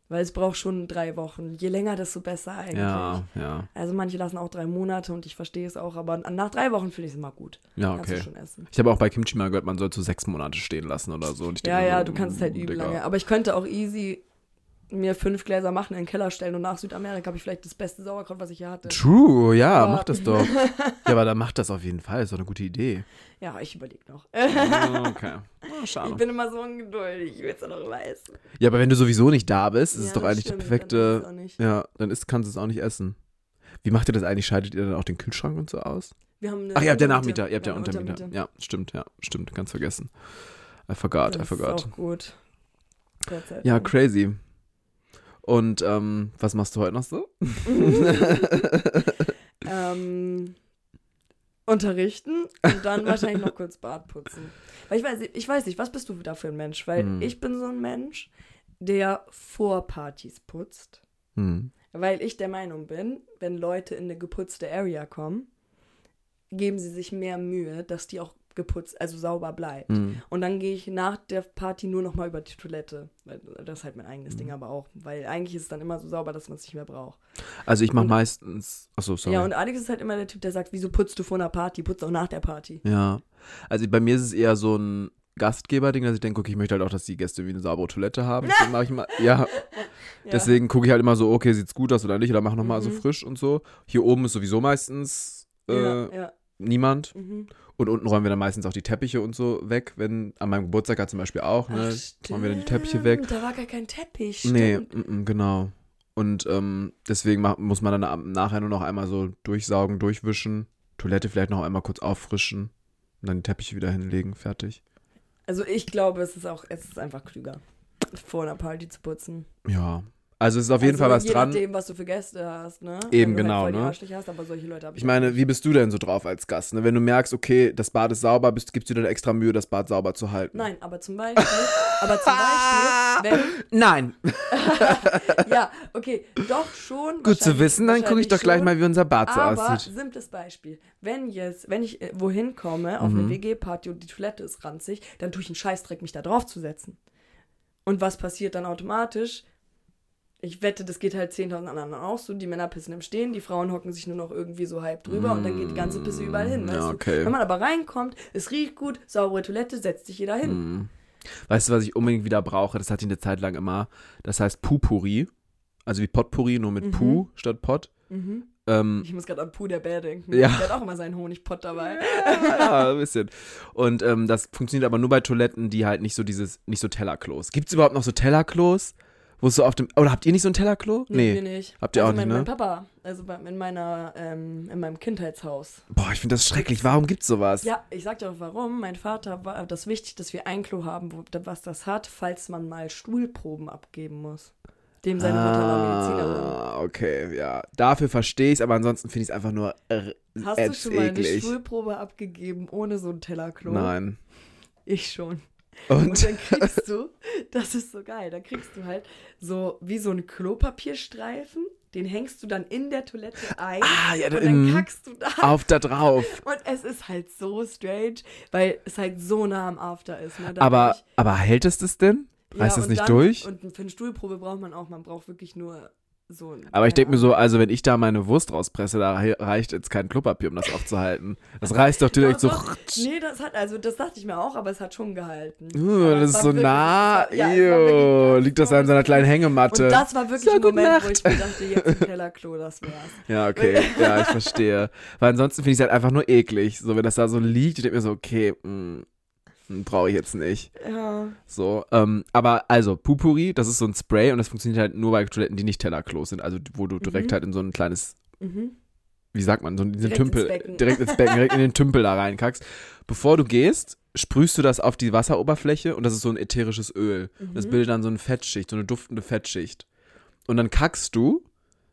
Weil es braucht schon 3 Wochen. Je länger, desto besser eigentlich. Ja. Also manche lassen auch 3 Monate und ich verstehe es auch, aber nach 3 Wochen finde ich es immer gut. Ja, Kannst du okay. schon essen. Ich habe auch bei Kimchi mal gehört, man soll so 6 Monate stehen lassen oder so. Und ich denke Ja, so, du kannst es halt übel Digga. lange. Aber ich könnte auch easy mir 5 Gläser machen, in den Keller stellen und nach Südamerika habe ich vielleicht das beste Sauerkraut, was ich hier hatte. True, ja, Ja. mach das doch. Ja, aber dann mach das auf jeden Fall. Ist doch eine gute Idee. Ja, ich überlege noch. Okay. Oh, Ich schade. bin immer so ungeduldig, ich will es doch noch essen. Ja, aber wenn du sowieso nicht da bist, ist Ja, es doch das eigentlich stimmt, der perfekte. dann ist es auch nicht. Ja, dann kannst du es auch nicht essen. Wie macht ihr das eigentlich? Schaltet ihr dann auch den Kühlschrank und so aus? Wir haben eine Ach, ihr habt ja Untermiete. Nachmieter, ihr habt Wir ja haben eine Untermieter. Ja, stimmt, ganz vergessen. I forgot. Das ist auch gut. Derzeit. Ja, crazy. Und was machst du heute noch so? Unterrichten und dann wahrscheinlich noch kurz Bart putzen. Weil ich weiß nicht, was bist du da für ein Mensch? Weil ich bin so ein Mensch, der vor Partys putzt. Weil ich der Meinung bin, wenn Leute in eine geputzte Area kommen, geben sie sich mehr Mühe, dass die auch geputzt, also sauber bleibt. Und dann gehe ich nach der Party nur noch mal über die Toilette. Weil das ist halt mein eigenes Ding aber auch. Weil eigentlich ist es dann immer so sauber, dass man es nicht mehr braucht. Also ich mache meistens. Achso, sorry. Ja, und Alex ist halt immer der Typ, der sagt, wieso putzt du vor einer Party? Putzt auch nach der Party. Ja. Also bei mir ist es eher so ein Gastgeberding, dass ich denke, okay, ich möchte halt auch, dass die Gäste wie eine saubere Toilette haben. Deswegen mache ich mal, ja. Deswegen gucke ich halt immer so, okay, sieht's gut aus oder nicht, oder mach nochmal so frisch und so. Hier oben ist sowieso meistens niemand. Und unten räumen wir dann meistens auch die Teppiche und so weg, wenn an meinem Geburtstag halt zum Beispiel auch, ne? Räumen wir dann die Teppiche weg. Da war gar kein Teppich, Nee, genau. Und deswegen muss man dann nachher nur noch einmal so durchsaugen, durchwischen, Toilette vielleicht noch einmal kurz auffrischen und dann die Teppiche wieder hinlegen, fertig. Also ich glaube, es ist einfach klüger, vor einer Party zu putzen. Ja. Also es ist auf jeden Fall was dran. Je nachdem, was du für Gäste hast, ne? Eben, wenn du genau, halt voll die ne? Arschlöcher hast, aber solche Leute habe Ich meine, wie bist du denn so drauf als Gast? Ne? Wenn du merkst, okay, das Bad ist sauber, gibst du dir dann extra Mühe, das Bad sauber zu halten? Nein, aber zum Beispiel, wenn... Nein. Ja, okay, doch schon. Gut zu wissen, dann gucke ich doch gleich mal, wie unser Bad so aber, aussieht. simples Beispiel, wenn ich wohin komme, auf eine WG-Party und die Toilette ist ranzig, dann tue ich einen Scheißdreck, mich da drauf zu setzen. Und was passiert dann automatisch? Ich wette, das geht halt 10.000 anderen auch so. Die Männer pissen im Stehen, die Frauen hocken sich nur noch irgendwie so halb drüber und dann geht die ganze Pisse überall hin. Weißt Ja, du? okay. Wenn man aber reinkommt, es riecht gut, saubere Toilette, setzt sich jeder hin. Weißt du, was ich unbedingt wieder brauche? Das hatte ich eine Zeit lang immer. Das heißt Pupuri. Also wie Potpourri, nur mit Pu statt Pot. Ich muss gerade an Puh der Bär denken. Ja. Der hat auch immer seinen Honigpott dabei. Ja, ein bisschen. Und das funktioniert aber nur bei Toiletten, die halt nicht so Tellerklos. Gibt es überhaupt noch so Tellerklos? Wo es so auf dem. Oder habt ihr nicht so ein Tellerklo? Nee, wir nicht. Habt ihr also auch nicht, ne? Mein Papa, also in meinem Kindheitshaus. Boah, ich finde das schrecklich. Warum gibt's sowas? Ja, ich sag dir auch warum. Mein Vater war das wichtig, dass wir ein Klo haben, was das hat, falls man mal Stuhlproben abgeben muss. Dem seine Mutter war Medizinerin. Okay, ja. Dafür verstehe ich es, aber ansonsten finde ich es einfach nur Hast du schon mal eine eklig. Stuhlprobe abgegeben ohne so ein Tellerklo? Nein. Ich schon. Und dann kriegst du, das ist so geil, dann kriegst du halt so wie so einen Klopapierstreifen, den hängst du dann in der Toilette ein ja, und dann kackst du da. Auf da drauf. Und es ist halt so strange, weil es halt so nah am After ist. Ne? Aber hält es das denn? Reißt das nicht durch? Und für eine Stuhlprobe braucht man braucht wirklich nur so ein... Aber ich denke mir so, also wenn ich da meine Wurst rauspresse, da reicht jetzt kein Klopapier, um das aufzuhalten. Das reißt doch direkt so. Nee, das dachte ich mir auch, aber es hat schon gehalten. Das ist so nah. Wirklich, liegt das an so einer kleinen Hängematte. Und das war wirklich So, ein gute Moment, Nacht. wo ich mir dachte, jetzt ein Tellerklo, das wär's. Ja, okay. Ja, ich verstehe. Weil ansonsten finde ich es halt einfach nur eklig. So, wenn das da so liegt, ich denke mir so, okay, brauche ich jetzt nicht. Ja. So, aber also, Pupuri, das ist so ein Spray und das funktioniert halt nur bei Toiletten, die nicht Tellerklos sind. Also, wo du direkt halt in so ein kleines, wie sagt man, so in diesen Tümpel, direkt ins Becken, direkt in den Tümpel da reinkackst. Bevor du gehst, sprühst du das auf die Wasseroberfläche und das ist so ein ätherisches Öl. Und das bildet dann so eine Fettschicht, so eine duftende Fettschicht. Und dann kackst du,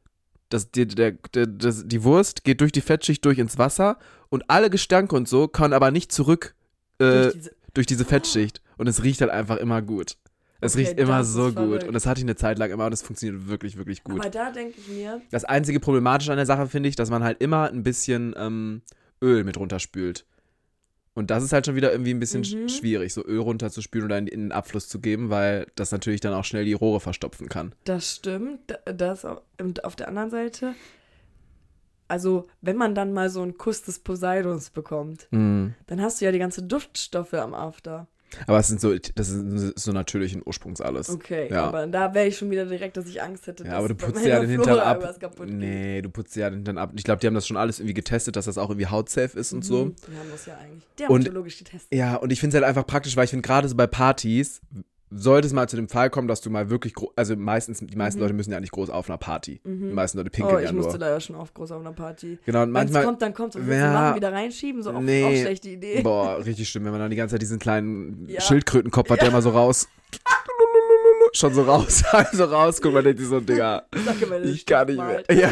die Wurst geht durch die Fettschicht durch ins Wasser und alle Gestanke und so können aber nicht zurück durch diese Fettschicht. Und es riecht halt einfach immer gut. Es riecht immer so gut. Und das hatte ich eine Zeit lang immer und es funktioniert wirklich, wirklich gut. Aber da denke ich mir... Das einzige Problematische an der Sache finde ich, dass man halt immer ein bisschen Öl mit runterspült. Und das ist halt schon wieder irgendwie ein bisschen schwierig, so Öl runterzuspülen oder in den Abfluss zu geben, weil das natürlich dann auch schnell die Rohre verstopfen kann. Das stimmt. Und auf der anderen Seite, also wenn man dann mal so einen Kuss des Poseidons bekommt, dann hast du ja die ganzen Duftstoffe am After. Aber das ist so natürlichen Ursprungs alles. Okay, ja. Aber da wäre ich schon wieder direkt, dass ich Angst hätte, dass aber du bei putzt meiner ja den Hintern Flora ab. was kaputt geht. Nee, du putzt ja den Hintern ab. Ich glaube, die haben das schon alles irgendwie getestet, dass das auch irgendwie hautsafe ist und so. Die haben das ja eigentlich dermatologisch getestet. Ja, und ich finde es halt einfach praktisch, weil ich finde gerade so bei Partys sollte es mal zu dem Fall kommen, dass du mal wirklich also die meisten Leute müssen ja nicht groß auf einer Party. Die meisten Leute pinkeln ja nur. Ich musste da ja schon oft groß auf einer Party. Genau, und manchmal Wenn es kommt, dann kommt es. Und willst du machen, wieder reinschieben, so auch schlechte Idee. Boah, richtig schlimm, wenn man dann die ganze Zeit diesen kleinen Schildkrötenkopf hat, der immer so raus schon so raus, also rausguckt, man denkt sich so, Digga, ich kann nicht mehr. Ja.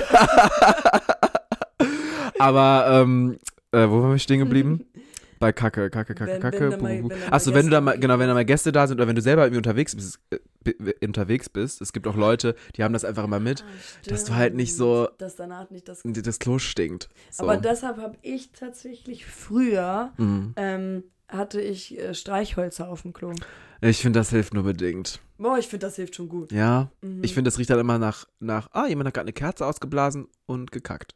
Aber, wo waren wir stehen geblieben? Bei Kacke. Achso, wenn da mal Gäste da sind oder wenn du selber irgendwie unterwegs bist, es gibt auch Leute, die haben das einfach immer mit, dass du halt nicht so, dass danach nicht das Klo stinkt. So. Aber deshalb habe ich tatsächlich früher, hatte ich Streichhölzer auf dem Klo. Ich finde, das hilft nur bedingt. Boah, ich finde, das hilft schon gut. Ja, ich finde, das riecht dann immer nach jemand hat gerade eine Kerze ausgeblasen und gekackt.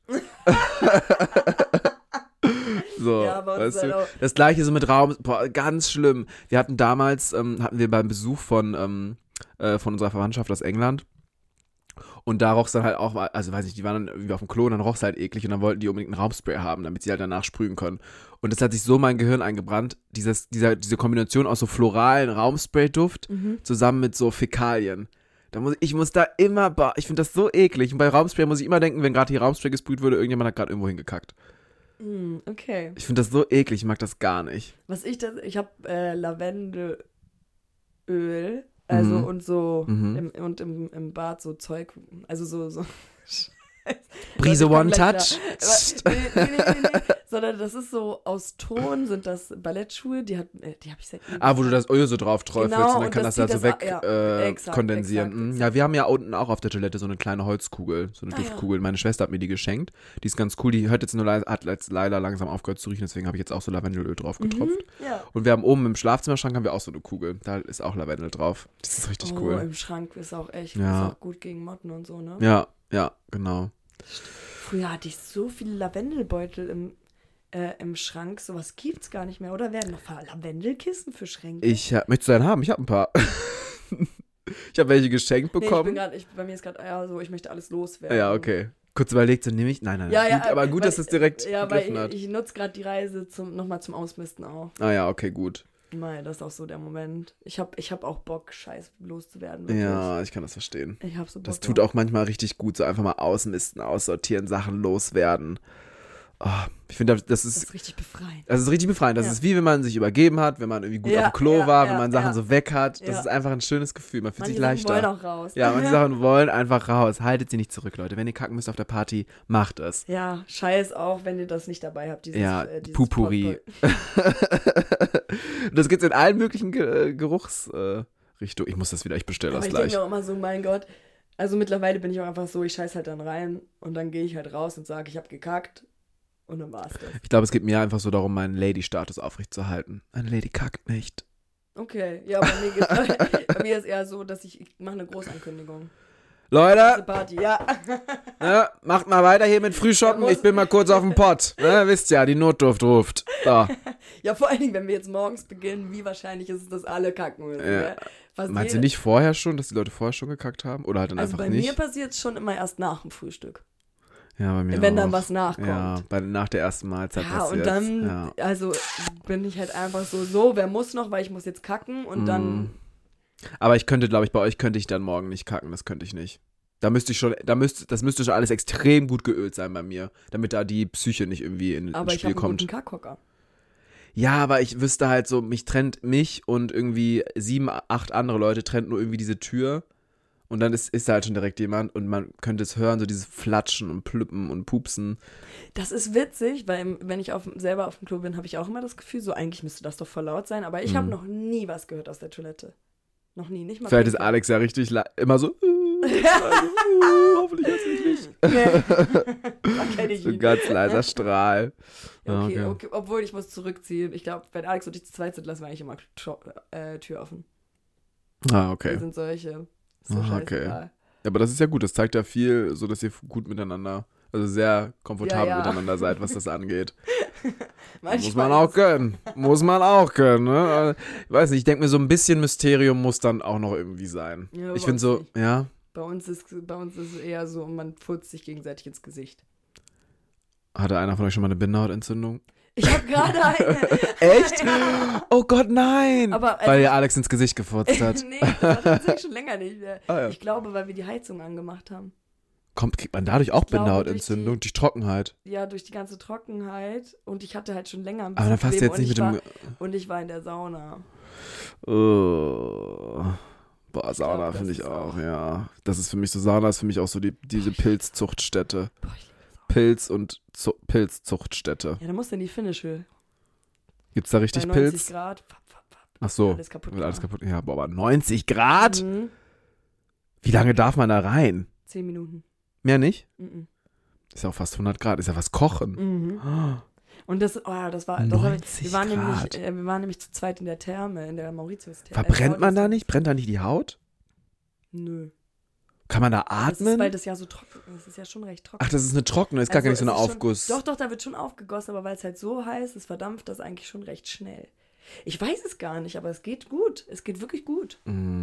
So, ja, weißt du? Das gleiche so mit Raum, boah, ganz schlimm. Wir hatten damals, hatten wir beim Besuch von unserer Verwandtschaft aus England und da roch es dann halt auch, also weiß nicht, die waren dann irgendwie auf dem Klo und dann roch es halt eklig und dann wollten die unbedingt einen Raumspray haben, damit sie halt danach sprühen können. Und das hat sich so in mein Gehirn eingebrannt, diese Kombination aus so floralen Raumspray-Duft zusammen mit so Fäkalien. Ich muss da immer, ich finde das so eklig. Und bei Raumspray muss ich immer denken, wenn gerade hier Raumspray gesprüht wurde, irgendjemand hat gerade irgendwo hingekackt. Okay. Ich finde das so eklig, ich mag das gar nicht. Ich habe Lavendelöl, also und so im Bad so Zeug, also so Brise One Touch. Nee. Sondern das ist so aus Ton, sind das Ballettschuhe, die habe ich seit wo du das Öl so drauf träufelst und dann kann das da so weg exakt, kondensieren. Exakt. Ja, wir haben ja unten auch auf der Toilette so eine kleine Holzkugel, so eine Duftkugel. Ja. Meine Schwester hat mir die geschenkt. Die ist ganz cool, die hat jetzt leider langsam aufgehört zu riechen, deswegen habe ich jetzt auch so Lavendelöl drauf getropft. Ja. Und wir haben oben im Schlafzimmerschrank haben wir auch so eine Kugel. Da ist auch Lavendel drauf. Das ist richtig cool. Im Schrank ist auch echt ist auch gut gegen Motten und so, ne? Ja, genau. Früher hatte ich so viele Lavendelbeutel im Schrank, sowas gibt's gar nicht mehr, oder? Werden noch Lavendelkissen für Schränke? Möchtest du einen haben? Ich habe ein paar. Ich habe welche geschenkt bekommen. Bei mir ist gerade so, ich möchte alles loswerden. Ja, okay. Kurz überlegt, so nehme ich. Nein. Aber gut, dass es direkt gegriffen hat. Ich nutze gerade die Reise nochmal zum Ausmisten auch. Ah ja, okay, gut. Nein, das ist auch so der Moment. Ich hab auch Bock, Scheiß loszuwerden. Wirklich. Ja, ich kann das verstehen. Ich hab so Bock. Das tut auch manchmal richtig gut, so einfach mal ausmisten, aussortieren, Sachen loswerden. Oh, ich finde, das ist richtig befreiend. Das ist richtig befreiend. Das ist wie, wenn man sich übergeben hat, wenn man irgendwie gut auf dem Klo war, wenn man Sachen so weg hat. Das ist einfach ein schönes Gefühl. Man fühlt sich leichter. Manche Sachen wollen auch raus. Ja, manche Sachen wollen einfach raus. Haltet sie nicht zurück, Leute. Wenn ihr kacken müsst auf der Party, macht es. Ja, scheiß auch, wenn ihr das nicht dabei habt. Dieses Pupuri. Das gibt's in allen möglichen Geruchsrichtungen. Ich bestelle das gleich. Ich denke mir auch immer so, mein Gott. Also mittlerweile bin ich auch einfach so, ich scheiß halt dann rein und dann gehe ich halt raus und sage, ich habe gekackt. Und dann war's das. Ich glaube, es geht mir einfach so darum, meinen Lady-Status aufrechtzuerhalten. Eine Lady kackt nicht. Okay, ja, bei mir ist eher so, dass ich mache eine Großankündigung. Leute, Party, ja. Ne, macht mal weiter hier mit Frühschoppen, ich bin mal kurz auf dem Pott. Ne, wisst ja, die Notdurft ruft. So. Ja, vor allen Dingen, wenn wir jetzt morgens beginnen, wie wahrscheinlich ist es, dass alle kacken müssen. Ja. Ne? Meinst du nicht vorher schon, dass die Leute vorher schon gekackt haben? Oder halt dann also einfach bei nicht? Mir passiert es schon immer erst nach dem Frühstück. Ja, bei mir wenn auch. Dann was nachkommt. Ja, nach der ersten Mahlzeit passiert. Ja, und dann, also bin ich halt einfach so, wer muss noch, weil ich muss jetzt kacken und dann. Aber ich könnte, glaube ich, bei euch könnte ich dann morgen nicht kacken, das könnte ich nicht. Das müsste schon alles extrem gut geölt sein bei mir, damit da die Psyche nicht irgendwie ins Spiel kommt. Aber ich habe einen guten Kackhocker. Ja, aber ich wüsste halt so, mich und irgendwie 7, 8 andere Leute trennt nur irgendwie diese Tür. Und dann ist da halt schon direkt jemand und man könnte es hören, so dieses Flatschen und Plüppen und Pupsen. Das ist witzig, weil wenn ich selber auf dem Klo bin, habe ich auch immer das Gefühl, so eigentlich müsste das doch voll laut sein, aber ich habe noch nie was gehört aus der Toilette. Noch nie, nicht mal. Vielleicht ist Alex ja richtig immer so, hoffentlich hört es mich nicht. Nee. So ein ganz leiser Strahl. Ja, okay. Obwohl, ich muss zurückziehen. Ich glaube, wenn Alex und ich zu zweit sind, lassen wir eigentlich immer Tür offen. Ah, okay. Wir sind solche. Ist so scheißegal. Okay. Aber das ist ja gut. Das zeigt ja viel, so dass ihr gut miteinander, also sehr komfortabel miteinander seid, was das angeht. Muss man auch können. Ne? Ich weiß nicht, ich denke mir, so ein bisschen Mysterium muss dann auch noch irgendwie sein. Ja, ich finde so, nicht. ja. Bei uns ist es eher so, man furzt sich gegenseitig ins Gesicht. Hatte einer von euch schon mal eine Bindehautentzündung? Ich habe gerade eine. Echt? Ja. Oh Gott, nein! Aber, weil ihr Alex ins Gesicht gefurzt hat. Nee, das war tatsächlich schon länger nicht mehr. Ah, ja. Ich glaube, weil wir die Heizung angemacht haben. Kriegt man dadurch auch Bindehautentzündung? Durch Trockenheit? Ja, durch die ganze Trockenheit. Und ich hatte halt schon länger ein bisschen Aber dann fasst du jetzt nicht mit dem... Und ich war in der Sauna. Boah, Sauna finde ich auch, ja. Das ist für mich so, Sauna ist für mich auch so diese Pilzzuchtstätte. Boah, ich liebe Sauna. Pilzzuchtstätte. Ja, da musst du in die Finnische. Gibt's da richtig bei 90 Pilz? Grad. Ach so. Alles kaputt. Alles kaputt. Ja, boah, aber 90 Grad? Mhm. Wie lange darf man da rein? 10 Minuten. Mehr nicht? Mhm. Ist ja auch fast 100 Grad. Ist ja was kochen. Mhm. Oh. Und das war 90 wir waren Grad. wir waren nämlich zu zweit in der Therme, in der Mauritius-Therme. Verbrennt man da nicht? Brennt da nicht die Haut? Nö. Kann man da Das ist, atmen? weil das ja so trocken ist. Das ist ja schon recht trocken. Ach, das ist eine trockene, ist gar nicht so eine Aufguss. Doch, da wird schon aufgegossen, aber weil es halt so heiß ist, verdampft das eigentlich schon recht schnell. Ich weiß es gar nicht, aber es geht gut. Es geht wirklich gut.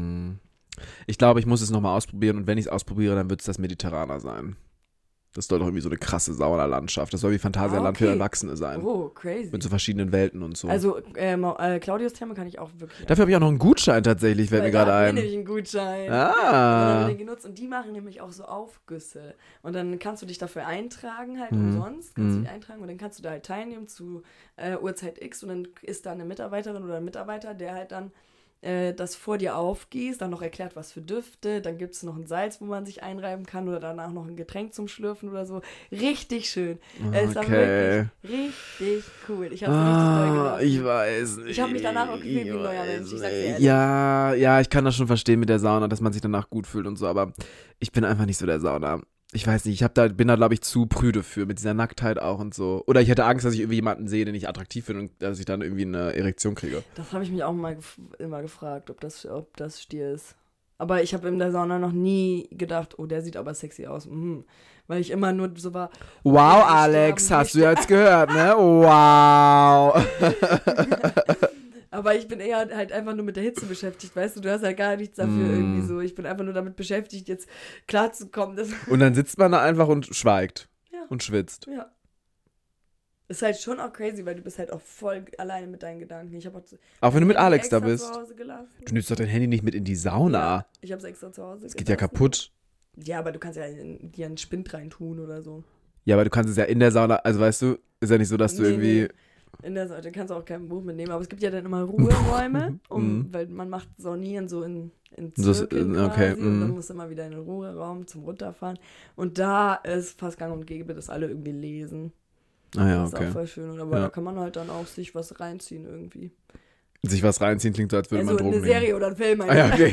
Ich glaube, ich muss es nochmal ausprobieren und wenn ich es ausprobiere, dann wird es das Mediterraner sein. Das soll doch irgendwie so eine krasse Sauerlandschaft. Das soll wie Phantasialand für Erwachsene sein. Oh, crazy. Mit so verschiedenen Welten und so. Also, Claudius Therme kann ich auch wirklich. Dafür habe ich auch noch einen Gutschein tatsächlich, fällt mir gerade ein. Da habe ich einen Gutschein. Ah. Und dann haben wir den genutzt und die machen nämlich auch so Aufgüsse. Und dann kannst du dich dafür eintragen, halt umsonst. Kannst du dich eintragen und dann kannst du da halt teilnehmen zu Uhrzeit X und dann ist da eine Mitarbeiterin oder ein Mitarbeiter, der halt dann das vor dir aufgießt, dann noch erklärt, was für Düfte, dann gibt es noch ein Salz, wo man sich einreiben kann oder danach noch ein Getränk zum Schlürfen oder so. Richtig schön. Es war wirklich richtig cool. Ich habe es richtig neu genossen. Ich weiß nicht. Ich habe mich danach auch gefühlt wie ein neuer Mensch. Ich sag's dir ehrlich. Ja, ich kann das schon verstehen mit der Sauna, dass man sich danach gut fühlt und so, aber ich bin einfach nicht so der Sauna. Ich weiß nicht, bin da, glaube ich, zu prüde für, mit dieser Nacktheit auch und so. Oder ich hätte Angst, dass ich irgendwie jemanden sehe, den ich attraktiv finde und dass ich dann irgendwie eine Erektion kriege. Das habe ich mich auch immer gefragt, ob das Stier ist. Aber ich habe in der Sauna noch nie gedacht, oh, der sieht aber sexy aus. Weil ich immer nur so war. Wow, Alex, hast du jetzt gehört, ne? Wow. Aber ich bin eher halt einfach nur mit der Hitze beschäftigt, weißt du hast halt gar nichts dafür irgendwie so. Ich bin einfach nur damit beschäftigt, jetzt klarzukommen. Und dann sitzt man da einfach und schweigt und schwitzt. Ja. Ist halt schon auch crazy, weil du bist halt auch voll alleine mit deinen Gedanken. Auch wenn du mit Alex da bist. Zu Hause gelassen. Du nimmst doch dein Handy nicht mit in die Sauna. Ja, ich hab's extra zu Hause gelassen. Das geht ja kaputt. Ja, aber du kannst ja dir einen Spind reintun oder so. Ja, aber du kannst es ja in der Sauna, also weißt du, ist ja nicht so, dass du irgendwie... Nee. In der Seite kannst du auch kein Buch mitnehmen, aber es gibt ja dann immer Ruheräume, weil man macht Saunieren so in Zirkeln quasi und dann musst du immer wieder in den Ruheraum zum Runterfahren und da ist fast gang und gäbe, dass alle irgendwie lesen. Ah ja, das ist auch voll schön, aber da kann man halt dann auch sich was reinziehen irgendwie. Sich was reinziehen klingt so, als würde man Drogen eine Serie oder ein Film. Ja, okay.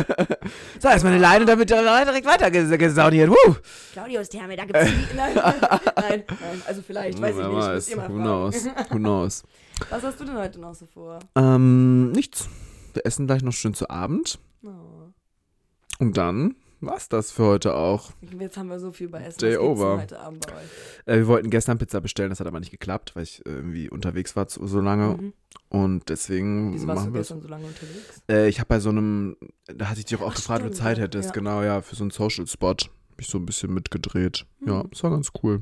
So, erstmal eine Leine, damit direkt weiter gesauniert. Claudius Therme, da gibt's nein, also vielleicht, weiß ich nicht. Who knows. Was hast du denn heute noch so vor? Nichts. Wir essen gleich noch schön zu Abend. Oh. Und dann war's das für heute auch. Jetzt haben wir so viel bei Essen. Day over. Heute Abend bei euch? Wir wollten gestern Pizza bestellen, das hat aber nicht geklappt, weil ich irgendwie unterwegs war so lange. Und deswegen Wieso warst du gestern so lange unterwegs? Ich habe bei so einem, da hatte ich dich auch gefragt, ob du Zeit hättest, genau, ja, für so einen Social-Spot. Hab ich so ein bisschen mitgedreht. Ja, das war ganz cool.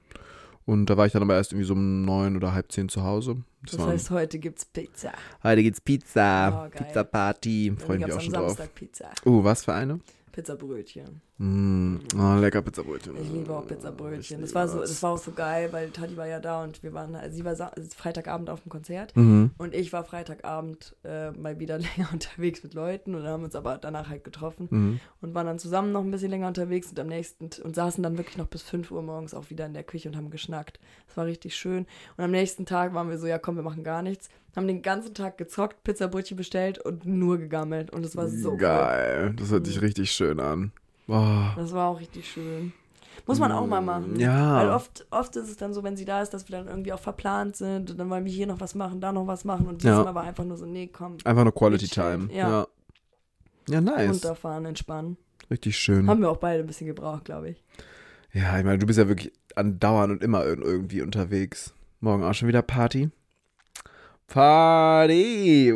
Und da war ich dann aber erst irgendwie so um 9 oder halb 10 zu Hause. Das heißt, heute gibt's Pizza. Heute gibt's Pizza. Oh, Pizza-Party. Freue mich auch schon drauf. Samstag Pizza. Was für eine? Pizzabrötchen. Lecker Pizzabrötchen. Ich liebe auch Pizzabrötchen. Das war auch so geil, weil Tati war ja da und sie war Freitagabend auf dem Konzert und ich war Freitagabend mal wieder länger unterwegs mit Leuten und haben uns aber danach halt getroffen und waren dann zusammen noch ein bisschen länger unterwegs und saßen dann wirklich noch bis 5 Uhr morgens auch wieder in der Küche und haben geschnackt. Das war richtig schön. Und am nächsten Tag waren wir so, ja komm, wir machen gar nichts. Haben den ganzen Tag gezockt, Pizzabrötchen bestellt und nur gegammelt. Und das war so geil. Cool. Das hört sich richtig schön an. Oh. Das war auch richtig schön. Muss man auch mal machen. Ja. Weil oft ist es dann so, wenn sie da ist, dass wir dann irgendwie auch verplant sind und dann wollen wir hier noch was machen, da noch was machen und dieses Mal war einfach nur so, nee, komm. Einfach nur Quality Time. Ja. Ja, nice. Runterfahren, entspannen. Richtig schön. Haben wir auch beide ein bisschen gebraucht, glaube ich. Ja, ich meine, du bist ja wirklich andauernd und immer irgendwie unterwegs. Morgen auch schon wieder Party. Party!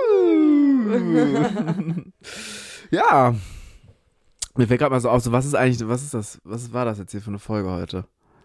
Ja. Mir fällt gerade mal so auf, so was war das jetzt hier für eine Folge heute?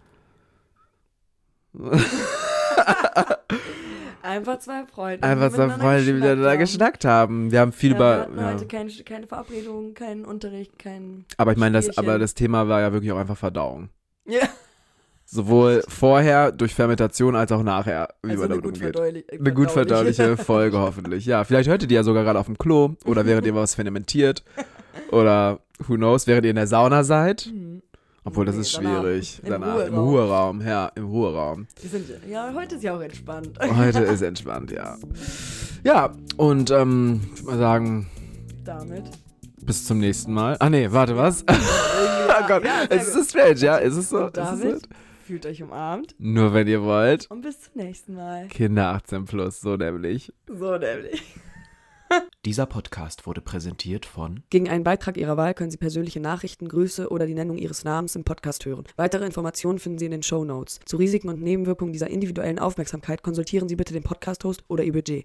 Einfach zwei Freunde. Die miteinander geschnackt haben. Wir haben viel über. Wir hatten heute keine Verabredung, keinen Unterricht, kein. Aber ich meine, das Thema war ja wirklich auch einfach Verdauung. Ja. Sowohl vorher durch Fermentation als auch nachher, wie man damit umgeht. Eine gut verdauliche Folge hoffentlich. Ja, vielleicht hört ihr die ja sogar gerade auf dem Klo oder während ihr was fermentiert oder who knows, während ihr in der Sauna seid. Obwohl, das ist schwierig. Danach im Ruheraum. Ja, im Ruheraum. Heute ist ja auch entspannt. Heute ist entspannt, ja. Ja, und ich würde mal sagen, damit bis zum nächsten Mal. Ah nee, warte, was? Oh Gott, es ist strange, ja? Ist es so? Und damit fühlt euch umarmt. Nur wenn ihr wollt. Und bis zum nächsten Mal. Kinder 18+, so nämlich. Dieser Podcast wurde präsentiert von... Gegen einen Beitrag Ihrer Wahl können Sie persönliche Nachrichten, Grüße oder die Nennung Ihres Namens im Podcast hören. Weitere Informationen finden Sie in den Shownotes. Zu Risiken und Nebenwirkungen dieser individuellen Aufmerksamkeit konsultieren Sie bitte den Podcast-Host oder Ihr Budget.